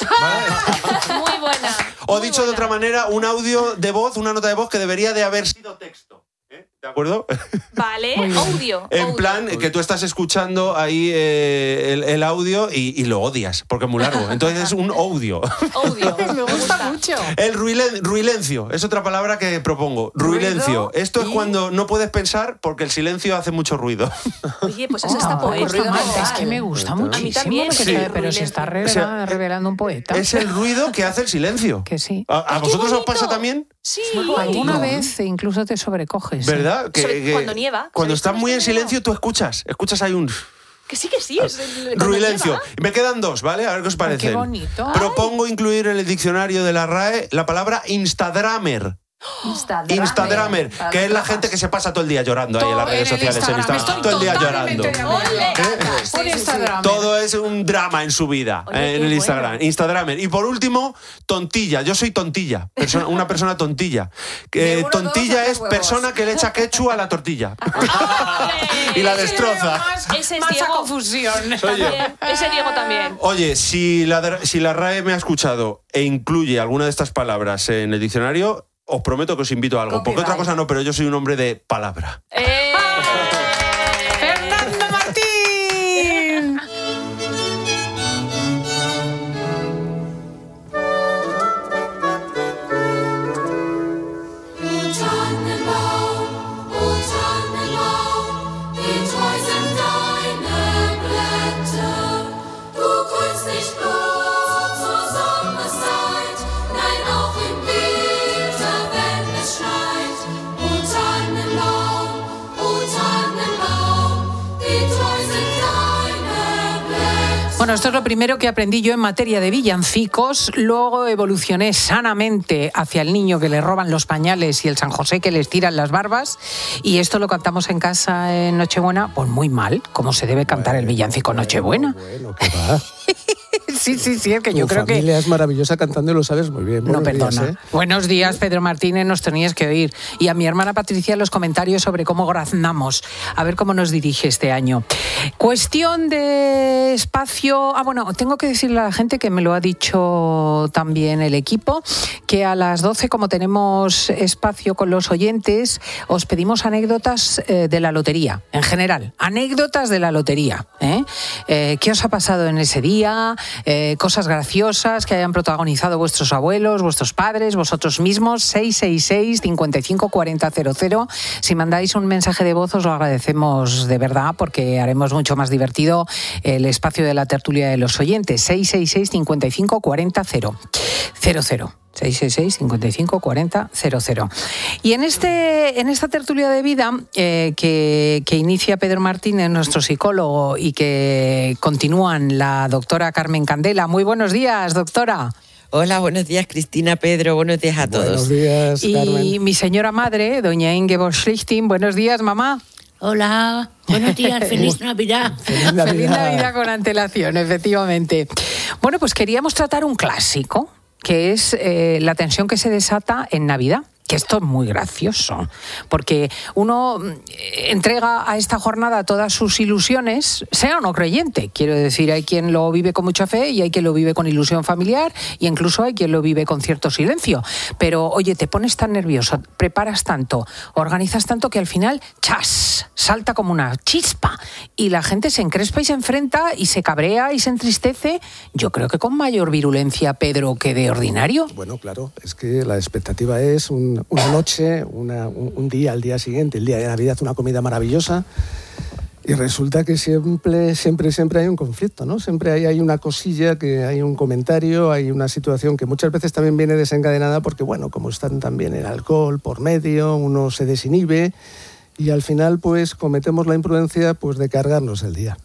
Muy buena. O dicho de otra manera, un audio de voz, una nota de voz que debería de haber sido texto. ¿De acuerdo? Vale, audio. En plan, que tú estás escuchando ahí el audio y lo odias, porque es muy largo. Entonces es un audio. Audio. Me gusta mucho. El ruilencio es otra palabra que propongo. Ruilencio. Esto es cuando no puedes pensar porque el silencio hace mucho ruido. Oye, pues eso está poético. Es que me gusta muchísimo. A mí también. porque Sí. pero se está revelando un poeta. Es el ruido que hace el silencio. Que sí. ¿A vosotros os pasa también? Sí. Alguna vez incluso te sobrecoges. ¿Verdad? Cuando nieva. Cuando estás muy en silencio, tú escuchas ahí un... Que sí, es el... Ruilencio. cuando Me quedan dos, ¿vale? A ver qué os parecen. Qué bonito. Propongo incluir en el diccionario de la RAE la palabra instadramer. Instadramer, que es la gente que se pasa todo el día llorando ahí en las redes sociales, en Instagram, todo el día llorando. Un Instagram. Todo es un drama en su vida, en el Instagram. Instadramer. Y por último, tontilla. Yo soy tontilla, una persona tontilla. Tontilla es persona que le echa ketchup a la tortilla. Y la destroza. Ese es Más Diego. confusión. Ese Diego también. Oye, si la RAE me ha escuchado e incluye alguna de estas palabras en el diccionario, os prometo que os invito a algo. Porque otra cosa no, pero yo soy un hombre de palabra. ¡Fernando Martín! Bueno, esto es lo primero que aprendí yo en materia de villancicos. Luego evolucioné sanamente hacia el niño que le roban los pañales y el San José que les tiran las barbas. Y esto lo cantamos en casa en Nochebuena, pues muy mal, como se debe cantar el villancico Nochebuena. Bueno, ¿qué va? Sí, es que yo creo que... Tu familia es maravillosa cantando y lo sabes muy bien. No, Buenos perdona. días, ¿eh? Buenos días, Pedro Martínez, nos tenías que oír. Y a mi hermana Patricia los comentarios sobre cómo graznamos. A ver cómo nos dirige este año. Cuestión de espacio... bueno, tengo que decirle a la gente que me lo ha dicho también el equipo, que a las 12, como tenemos espacio con los oyentes, os pedimos anécdotas de la lotería, en general. Anécdotas de la lotería. ¿Qué os ha pasado en ese día? Cosas graciosas que hayan protagonizado vuestros abuelos, vuestros padres, vosotros mismos. 666 55 40 00. Si mandáis un mensaje de voz os lo agradecemos de verdad, porque haremos mucho más divertido el espacio de la tertulia de los oyentes. 666 55 40 00. 666 55 40 00. Y en esta tertulia de vida que inicia Pedro Martínez, nuestro psicólogo, y que continúan la doctora Carmen Candela. Muy buenos días, doctora. Hola, buenos días, Cristina, Pedro, buenos días a todos. Buenos días, Carmen. Y mi señora madre, doña Ingeborg Schlichting. Buenos días, mamá. Hola, buenos días, feliz Navidad. Feliz Navidad. Feliz Navidad con antelación, efectivamente. Bueno, pues queríamos tratar un clásico, que es la tensión que se desata en Navidad. Que esto es muy gracioso, porque uno entrega a esta jornada todas sus ilusiones, sea o no creyente. Quiero decir, hay quien lo vive con mucha fe y hay quien lo vive con ilusión familiar, y incluso hay quien lo vive con cierto silencio. Pero, oye, te pones tan nervioso, preparas tanto, organizas tanto que al final, ¡chas!, salta como una chispa. Y la gente se encrespa y se enfrenta y se cabrea y se entristece. Yo creo que con mayor virulencia, Pedro, que de ordinario. Bueno, claro, es que la expectativa es un una noche, un día, al día siguiente, el día de Navidad, una comida maravillosa. Y resulta que siempre hay un conflicto, ¿no? Siempre hay una cosilla, que hay un comentario, hay una situación que muchas veces también viene desencadenada porque, bueno, como están también el alcohol por medio, uno se desinhibe y al final, pues, cometemos la imprudencia, pues, de cargarnos el día.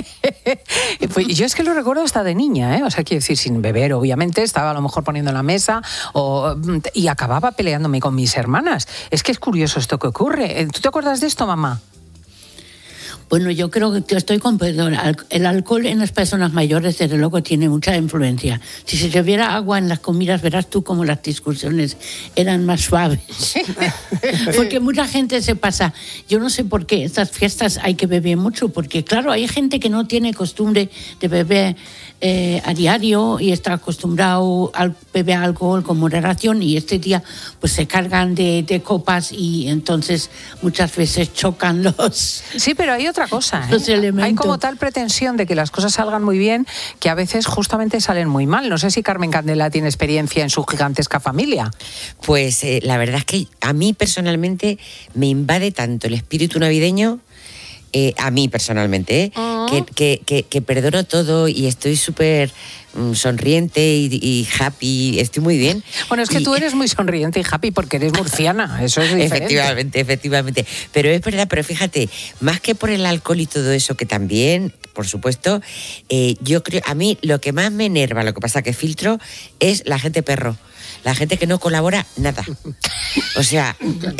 Pues yo es que lo recuerdo hasta de niña, ¿eh? O sea, quiero decir, sin beber, obviamente, estaba a lo mejor poniendo en la mesa y acababa peleándome con mis hermanas. Es que es curioso esto que ocurre. ¿Tú te acuerdas de esto, mamá? Bueno, yo creo que estoy con Pedro. El alcohol en las personas mayores, desde luego, tiene mucha influencia. Si se bebiera agua en las comidas, verás tú cómo las discusiones eran más suaves. Porque mucha gente se pasa. Yo no sé por qué estas fiestas hay que beber mucho, porque claro, hay gente que no tiene costumbre de beber a diario y está acostumbrado a beber alcohol con moderación, y este día pues se cargan de copas y entonces muchas veces chocan los... Sí, pero hay otra cosa, ¿eh? Hay como tal pretensión de que las cosas salgan muy bien que a veces justamente salen muy mal. No sé si Carmen Candela tiene experiencia en su gigantesca familia. Pues la verdad es que a mí personalmente me invade tanto el espíritu navideño, a mí personalmente, que perdono todo y estoy súper sonriente y happy, estoy muy bien. Bueno, es que tú eres muy sonriente y happy porque eres murciana, eso es diferente. Efectivamente. Pero es verdad, pero fíjate, más que por el alcohol y todo eso, que también, por supuesto, yo creo, a mí lo que más me enerva, lo que pasa que filtro, es la gente perro. La gente que no colabora nada. O sea,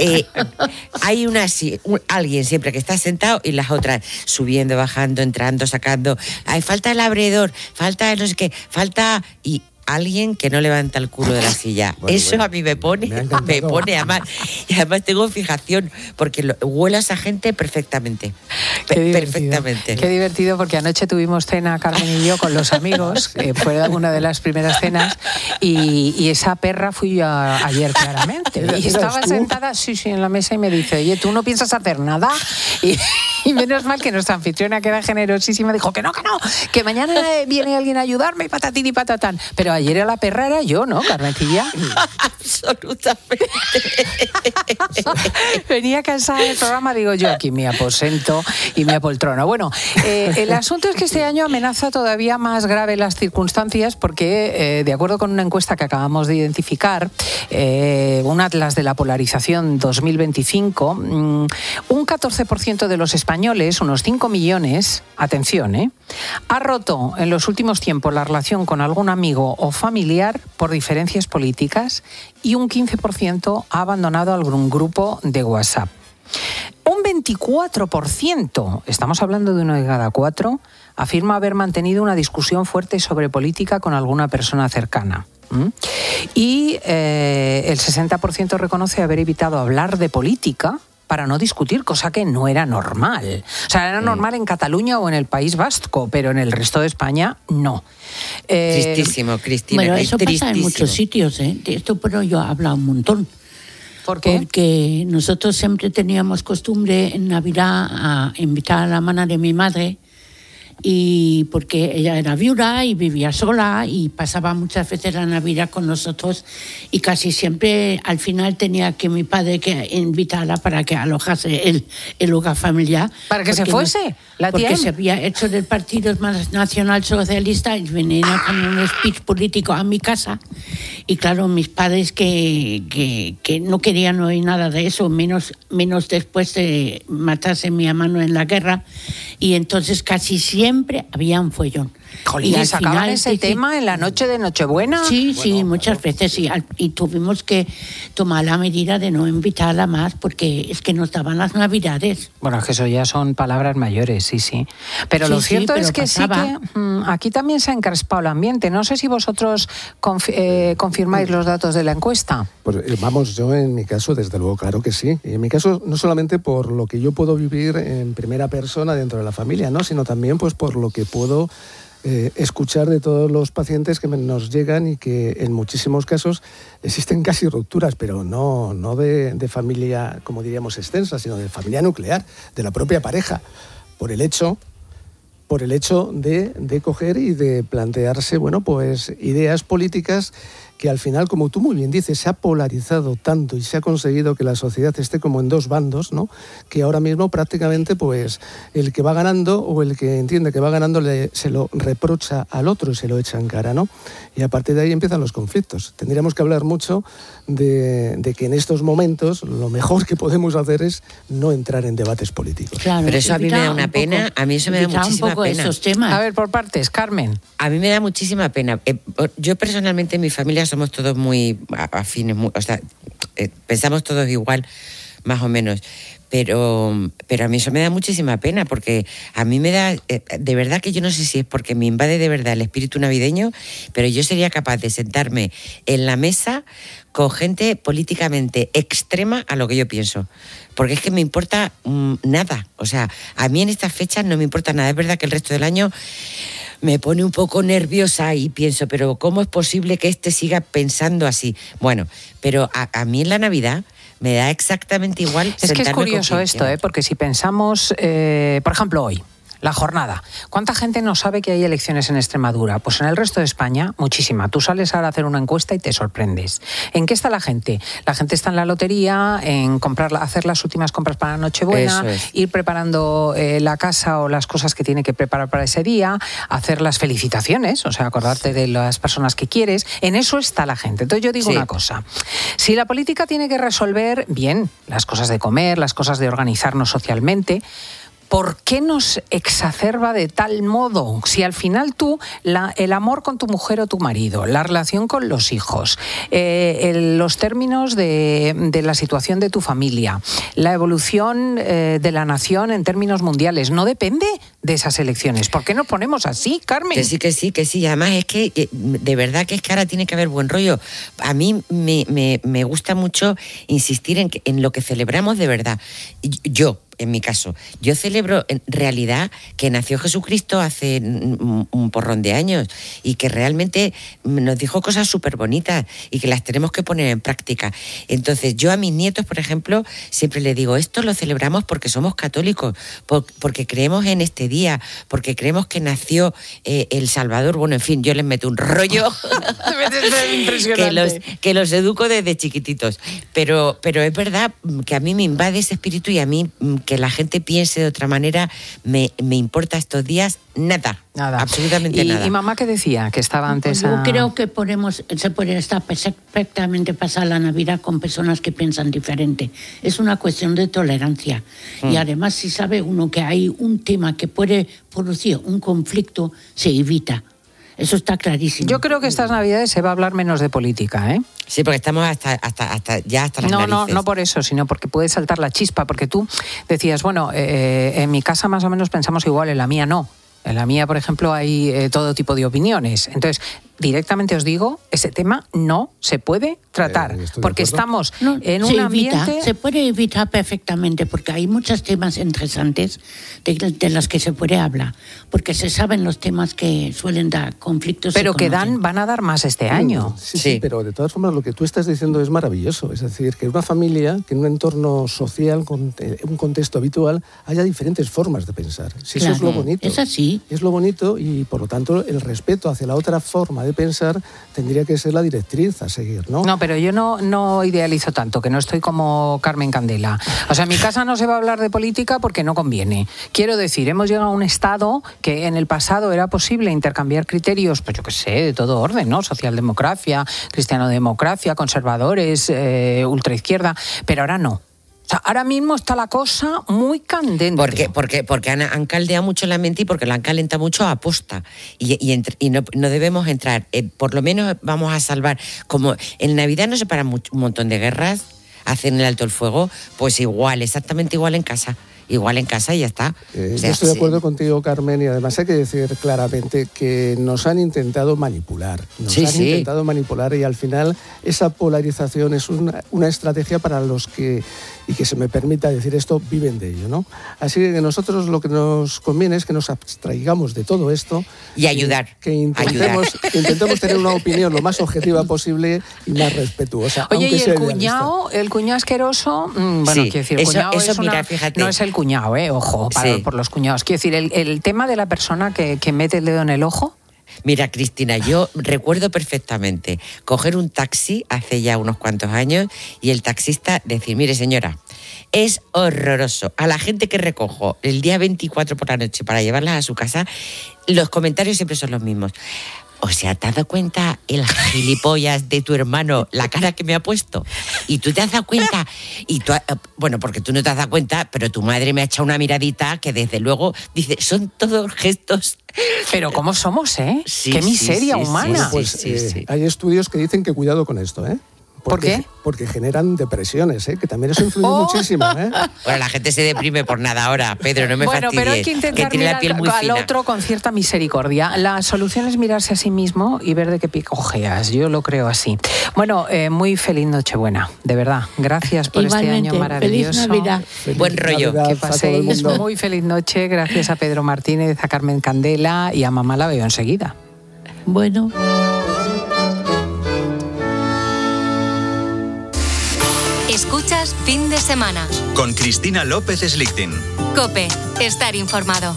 hay alguien siempre que está sentado y las otras subiendo, bajando, entrando, sacando. Falta el abredor, falta no sé qué, falta... Y alguien que no levanta el culo de la silla. Eso a mí me pone además. Y además tengo fijación, porque huele a esa gente perfectamente. Perfectamente. Qué divertido, porque anoche tuvimos cena, Carmen y yo, con los amigos, que fue una de las primeras cenas, y esa perra fui yo ayer claramente. Y estaba sentada, en la mesa y me dice, oye, ¿tú no piensas hacer nada? Y menos mal que nuestra anfitriona, que era generosísima, dijo que no, que mañana viene alguien a ayudarme, y patatín y patatán. Pero ayer a la perra era yo, ¿no, Carmencilla? Absolutamente. Venía cansada del programa, digo yo, aquí me aposento y me apoltrono. Bueno, el asunto es que este año amenaza todavía más grave las circunstancias porque, de acuerdo con una encuesta que acabamos de identificar, un atlas de la polarización 2025, un 14% de los españoles, unos 5 millones, atención, ha roto en los últimos tiempos la relación con algún amigo o familiar por diferencias políticas, y un 15% ha abandonado algún grupo de WhatsApp. Un 24%, estamos hablando de uno de cada 4, afirma haber mantenido una discusión fuerte sobre política con alguna persona cercana. Y el 60% reconoce haber evitado hablar de política para no discutir, cosa que no era normal. O sea, era normal en Cataluña o en el País Vasco, pero en el resto de España no. Tristísimo, Cristina. Bueno, eso pasa en muchos sitios, ¿eh? De esto pero yo he hablado un montón. ¿Por qué? Porque nosotros siempre teníamos costumbre en Navidad a invitar a la hermana de mi madre, y porque ella era viuda y vivía sola y pasaba muchas veces la Navidad con nosotros, y casi siempre al final tenía que mi padre que invitarla para que alojase el hogar familiar. ¿Para que se fuese? Porque se había hecho del Partido Nacional Socialista y venía con un speech político a mi casa, y claro, mis padres que no querían oír nada de eso, menos después de matarse mi hermano en la guerra, y entonces casi siempre había un follón. Jolín, ¿y sacaban ese tema en la noche de Nochebuena? Sí, muchas veces, sí. Y tuvimos que tomar la medida de no invitarla más, porque es que nos daban las Navidades. Bueno, es que eso ya son palabras mayores, sí. Pero lo cierto es que pasaba. Sí que aquí también se ha encrespado el ambiente. No sé si vosotros confirmáis los datos de la encuesta. Pues vamos, yo en mi caso, desde luego, claro que sí. Y en mi caso, no solamente por lo que yo puedo vivir en primera persona dentro de la familia, ¿no? Sino también pues por lo que puedo escuchar de todos los pacientes que nos llegan, y que en muchísimos casos existen casi rupturas, pero no de familia, como diríamos, extensa, sino de familia nuclear, de la propia pareja, por el hecho de coger y de plantearse, bueno, pues ideas políticas que al final, como tú muy bien dices, se ha polarizado tanto y se ha conseguido que la sociedad esté como en dos bandos, ¿no? Que ahora mismo prácticamente pues el que va ganando o el que entiende que va ganando se lo reprocha al otro y se lo echa en cara, ¿no? Y a partir de ahí empiezan los conflictos. Tendríamos que hablar mucho de que en estos momentos lo mejor que podemos hacer es no entrar en debates políticos. Claro, pero eso a mí me da una pena, a mí eso me da muchísima pena. Esos temas. A ver, por partes, Carmen. A mí me da muchísima pena. Yo personalmente en mi familia somos todos muy afines, pensamos todos igual, más o menos. Pero a mí eso me da muchísima pena, porque a mí me da, de verdad que yo no sé si es porque me invade de verdad el espíritu navideño, pero yo sería capaz de sentarme en la mesa con gente políticamente extrema a lo que yo pienso. Porque es que me importa nada. O sea, a mí en estas fechas no me importa nada. Es verdad que el resto del año me pone un poco nerviosa y pienso, pero ¿cómo es posible que siga pensando así? Bueno, pero a mí en la Navidad me da exactamente igual. Es que es curioso esto, porque si pensamos, por ejemplo, hoy, la jornada. ¿Cuánta gente no sabe que hay elecciones en Extremadura? Pues en el resto de España, muchísima. Tú sales ahora a hacer una encuesta y te sorprendes. ¿En qué está la gente? La gente está en la lotería, en hacer las últimas compras para Nochebuena, ir preparando la casa o las cosas que tiene que preparar para ese día, hacer las felicitaciones, o sea, acordarte de las personas que quieres. En eso está la gente. Entonces yo digo una cosa. Si la política tiene que resolver, bien, las cosas de comer, las cosas de organizarnos socialmente, ¿por qué nos exacerba de tal modo? Si al final tú, el amor con tu mujer o tu marido, la relación con los hijos, los términos de la situación de tu familia, la evolución de la nación en términos mundiales, no depende de esas elecciones. ¿Por qué nos ponemos así, Carmen? Que sí. Además es que de verdad que ahora tiene que haber buen rollo. A mí me gusta mucho insistir en lo que celebramos de verdad. Yo, en mi caso, yo celebro en realidad que nació Jesucristo hace un porrón de años y que realmente nos dijo cosas súper bonitas y que las tenemos que poner en práctica. Entonces yo a mis nietos, por ejemplo, siempre les digo, esto lo celebramos porque somos católicos, porque creemos en este día, porque creemos que nació el Salvador. Bueno, en fin, yo les meto un rollo que los educo desde chiquititos. Pero es verdad que a mí me invade ese espíritu y a mí que la gente piense de otra manera me importa estos días nada. Absolutamente nada. ¿Y mamá qué decía? Que estaba antes Yo creo que se puede estar perfectamente pasar la Navidad con personas que piensan diferente. Es una cuestión de tolerancia. Y además, si sabe uno que hay un tema que puede producir un conflicto, se evita. Eso está clarísimo. Yo creo que estas Navidades se va a hablar menos de política, ¿eh? Sí, porque estamos hasta las narices. No por eso, sino porque puede saltar la chispa, porque tú decías, bueno, en mi casa más o menos pensamos igual, en la mía no. En la mía, por ejemplo, hay todo tipo de opiniones. Entonces, directamente os digo, ese tema no se puede tratar, porque estamos en un ambiente... Se puede evitar perfectamente, porque hay muchos temas interesantes de los que se puede hablar, porque se saben los temas que suelen dar conflictos. Pero que van a dar más este año. Sí, pero de todas formas lo que tú estás diciendo es maravilloso. Es decir, que en una familia, que en un entorno social, con un contexto habitual, haya diferentes formas de pensar. Si claro, eso es lo bonito. Es así. Es lo bonito y, por lo tanto, el respeto hacia la otra forma de pensar tendría que ser la directriz a seguir, ¿no? No, pero yo no idealizo tanto, que no estoy como Carmen Candela. O sea, en mi casa no se va a hablar de política porque no conviene. Quiero decir, hemos llegado a un estado que en el pasado era posible intercambiar criterios, pues yo qué sé, de todo orden, ¿no? Socialdemocracia, cristianodemocracia, conservadores, ultraizquierda, pero ahora no. O sea, ahora mismo está la cosa muy candente. Porque han caldeado mucho la mente y porque la han calentado mucho a posta. Y no debemos entrar. Por lo menos vamos a salvar. Como en Navidad no se paran un montón de guerras, hacen el alto el fuego, pues igual, exactamente igual en casa. Igual en casa y ya está. Yo estoy de acuerdo contigo, Carmen, y además hay que decir claramente que nos han intentado manipular. Intentado manipular y al final esa polarización es una estrategia para los que, y que se me permita decir esto, viven de ello, ¿no? Así que nosotros lo que nos conviene es que nos abstraigamos de todo esto. Y ayudar. Que intentemos tener una opinión lo más objetiva posible y más respetuosa. Oye, y el cuñado asqueroso, bueno, quiero decir, el cuñado no es el cuñado, ojo, por los cuñados. Quiero decir, el tema de la persona que mete el dedo en el ojo. Mira, Cristina, yo recuerdo perfectamente coger un taxi hace ya unos cuantos años y el taxista decir, mire señora, es horroroso. A la gente que recojo el día 24 por la noche para llevarla a su casa, los comentarios siempre son los mismos. O sea, ¿te has dado cuenta el gilipollas de tu hermano, la cara que me ha puesto? Y tú te has dado cuenta, y tú, bueno, porque tú no te has dado cuenta, pero tu madre me ha echado una miradita que desde luego dice, son todos gestos. Pero ¿cómo somos, eh? Sí, ¡Qué miseria sí, humana! Pues hay estudios que dicen que cuidado con esto, ¿eh? ¿Por qué? Porque generan depresiones, ¿eh? Que también eso influye muchísimo, ¿eh? Bueno, la gente se deprime por nada ahora, Pedro, no me fastidies. Bueno, pero hay que intentar tiene mirar la piel muy al fina. otro con cierta misericordia. La solución es mirarse a sí mismo y ver de qué picojeas. Yo lo creo así. Bueno, muy feliz Nochebuena, de verdad. Gracias por Igualmente, este año maravilloso. feliz Navidad. Buen rollo. Que paséis muy feliz noche. Gracias a Pedro Martínez, a Carmen Candela y a mamá la veo enseguida. Bueno. Escuchas Fin de Semana. Con Cristina López Slichting. COPE. Estar informado.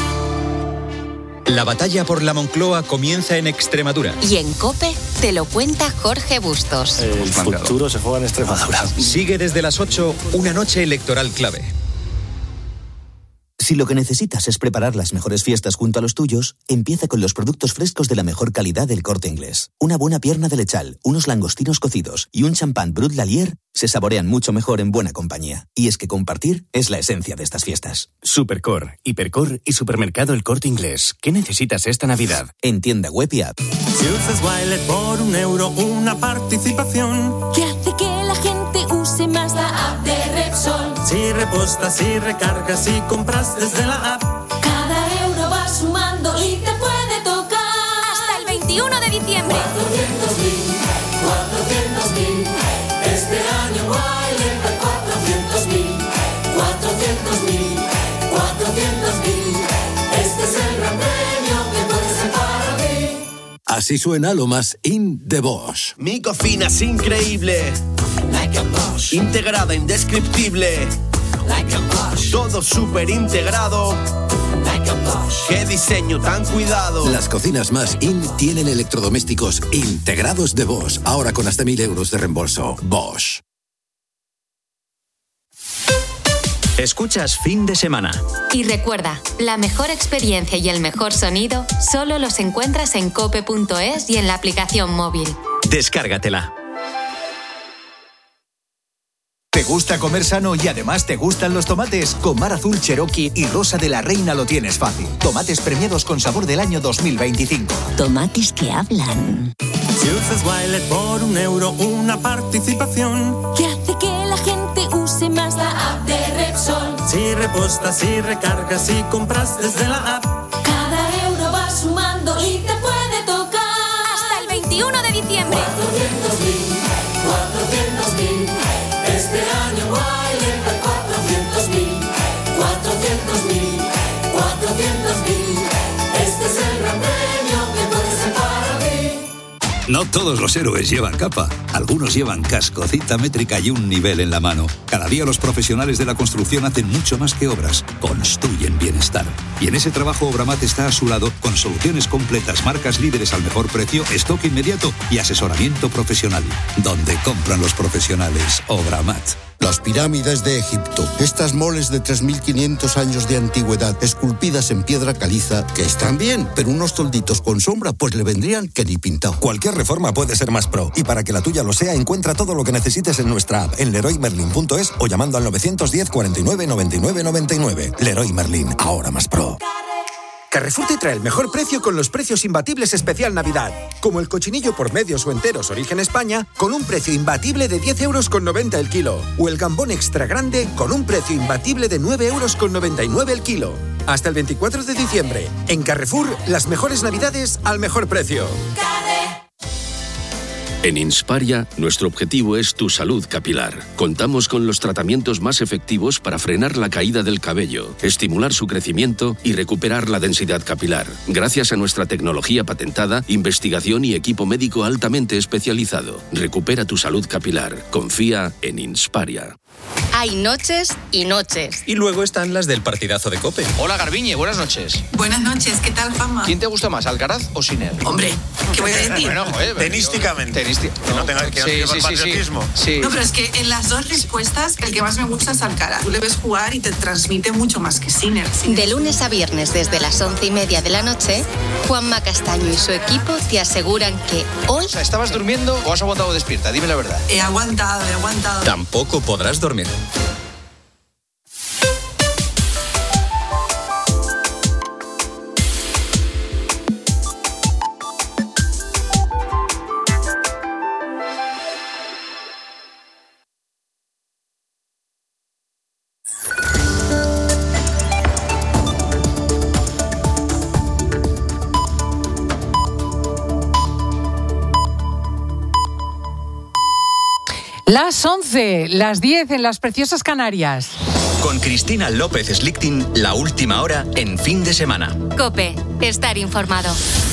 La batalla por la Moncloa comienza en Extremadura. Y en COPE te lo cuenta Jorge Bustos. El futuro se juega en Extremadura. Sigue desde las 8 una noche electoral clave. Si lo que necesitas es preparar las mejores fiestas junto a los tuyos, empieza con los productos frescos de la mejor calidad del Corte Inglés. Una buena pierna de lechal, unos langostinos cocidos y un champán Brut Lallier se saborean mucho mejor en buena compañía. Y es que compartir es la esencia de estas fiestas. Supercor, Hipercor y Supermercado El Corte Inglés. ¿Qué necesitas esta Navidad? En tienda web y app. Si usas Wilet por €1, una participación que hace que la gente use más la app de Repsol. Si repostas, si recargas, si compras desde la app, cada euro va sumando y te puede tocar. Hasta el 21 de diciembre. 400.000. Este año Wilet da 400.000. 400.000. Este es el gran premio que puede ser para ti. Así suena lo más in de Bosch. Mi cocina es increíble. Like a Bosch. Integrada, indescriptible. Like a Bosch. Todo súper integrado. Like a Bosch. ¡Qué diseño tan cuidado! Las cocinas más in tienen electrodomésticos integrados de Bosch. Ahora con hasta 1.000 euros de reembolso. Bosch. Escuchas Fin de Semana. Y recuerda, la mejor experiencia y el mejor sonido solo los encuentras en cope.es y en la aplicación móvil. Descárgatela. ¿Te gusta comer sano y además te gustan los tomates? Con Mar Azul Cherokee y Rosa de la Reina lo tienes fácil. Tomates premiados con sabor del año 2025. Tomates que hablan. si usas Wilet por €1, una participación que hace que la gente use más la app de Repsol. Si repostas, si recargas, si compras desde la app, cada euro va sumando y te puede tocar. Hasta el 21 de diciembre. 400.000. Este año Wilet da 400.000. 400.000. Este es el gran premio que puede ser para ti. No todos los héroes llevan capa. Algunos llevan casco, cinta métrica y un nivel en la mano. Cada día los profesionales de la construcción hacen mucho más que obras. Construyen bienestar. Y en ese trabajo Obramat está a su lado con soluciones completas, marcas líderes al mejor precio, stock inmediato y asesoramiento profesional. Donde compran los profesionales, Obramat. Las pirámides de Egipto, estas moles de 3.500 años de antigüedad, esculpidas en piedra caliza, que están bien, pero unos tolditos con sombra, pues le vendrían que ni pintado. Cualquier reforma puede ser más pro, y para que la tuya lo sea, encuentra todo lo que necesites en nuestra app, en leroymerlin.es o llamando al 910 49 99 99. Leroy Merlin, ahora más pro. Carrefour te trae el mejor precio con los precios imbatibles especial Navidad. Como el cochinillo por medios o enteros origen España, con un precio imbatible de 10,90 € el kilo. O el gambón extra grande con un precio imbatible de 9,99 € el kilo. Hasta el 24 de diciembre. En Carrefour, las mejores Navidades al mejor precio. En Insparia, nuestro objetivo es tu salud capilar. Contamos con los tratamientos más efectivos para frenar la caída del cabello, estimular su crecimiento y recuperar la densidad capilar. Gracias a nuestra tecnología patentada, investigación y equipo médico altamente especializado. Recupera tu salud capilar. Confía en Insparia. Hay noches y noches. Y luego están las del partidazo de COPE. Hola Garbiñe, buenas noches. Buenas noches, ¿qué tal, Juanma? ¿Quién te gusta más, Alcaraz o Sinner? Hombre, ¿qué voy a decir? Bueno, joder, tenísticamente. Que no tenga que patriotismo. Sí. No, pero es que en las dos respuestas el que más me gusta es Alcaraz. Tú le ves jugar y te transmite mucho más que Sinner. De lunes a viernes desde las 11:30 de la noche, Juanma Castaño y su equipo te aseguran que hoy... ¿Estabas durmiendo o has aguantado despierta? Dime la verdad. He aguantado. Tampoco podrás dormir. Las 11, las 10 en las preciosas Canarias. Con Cristina López Slichting, la última hora en fin de semana. COPE, estar informado.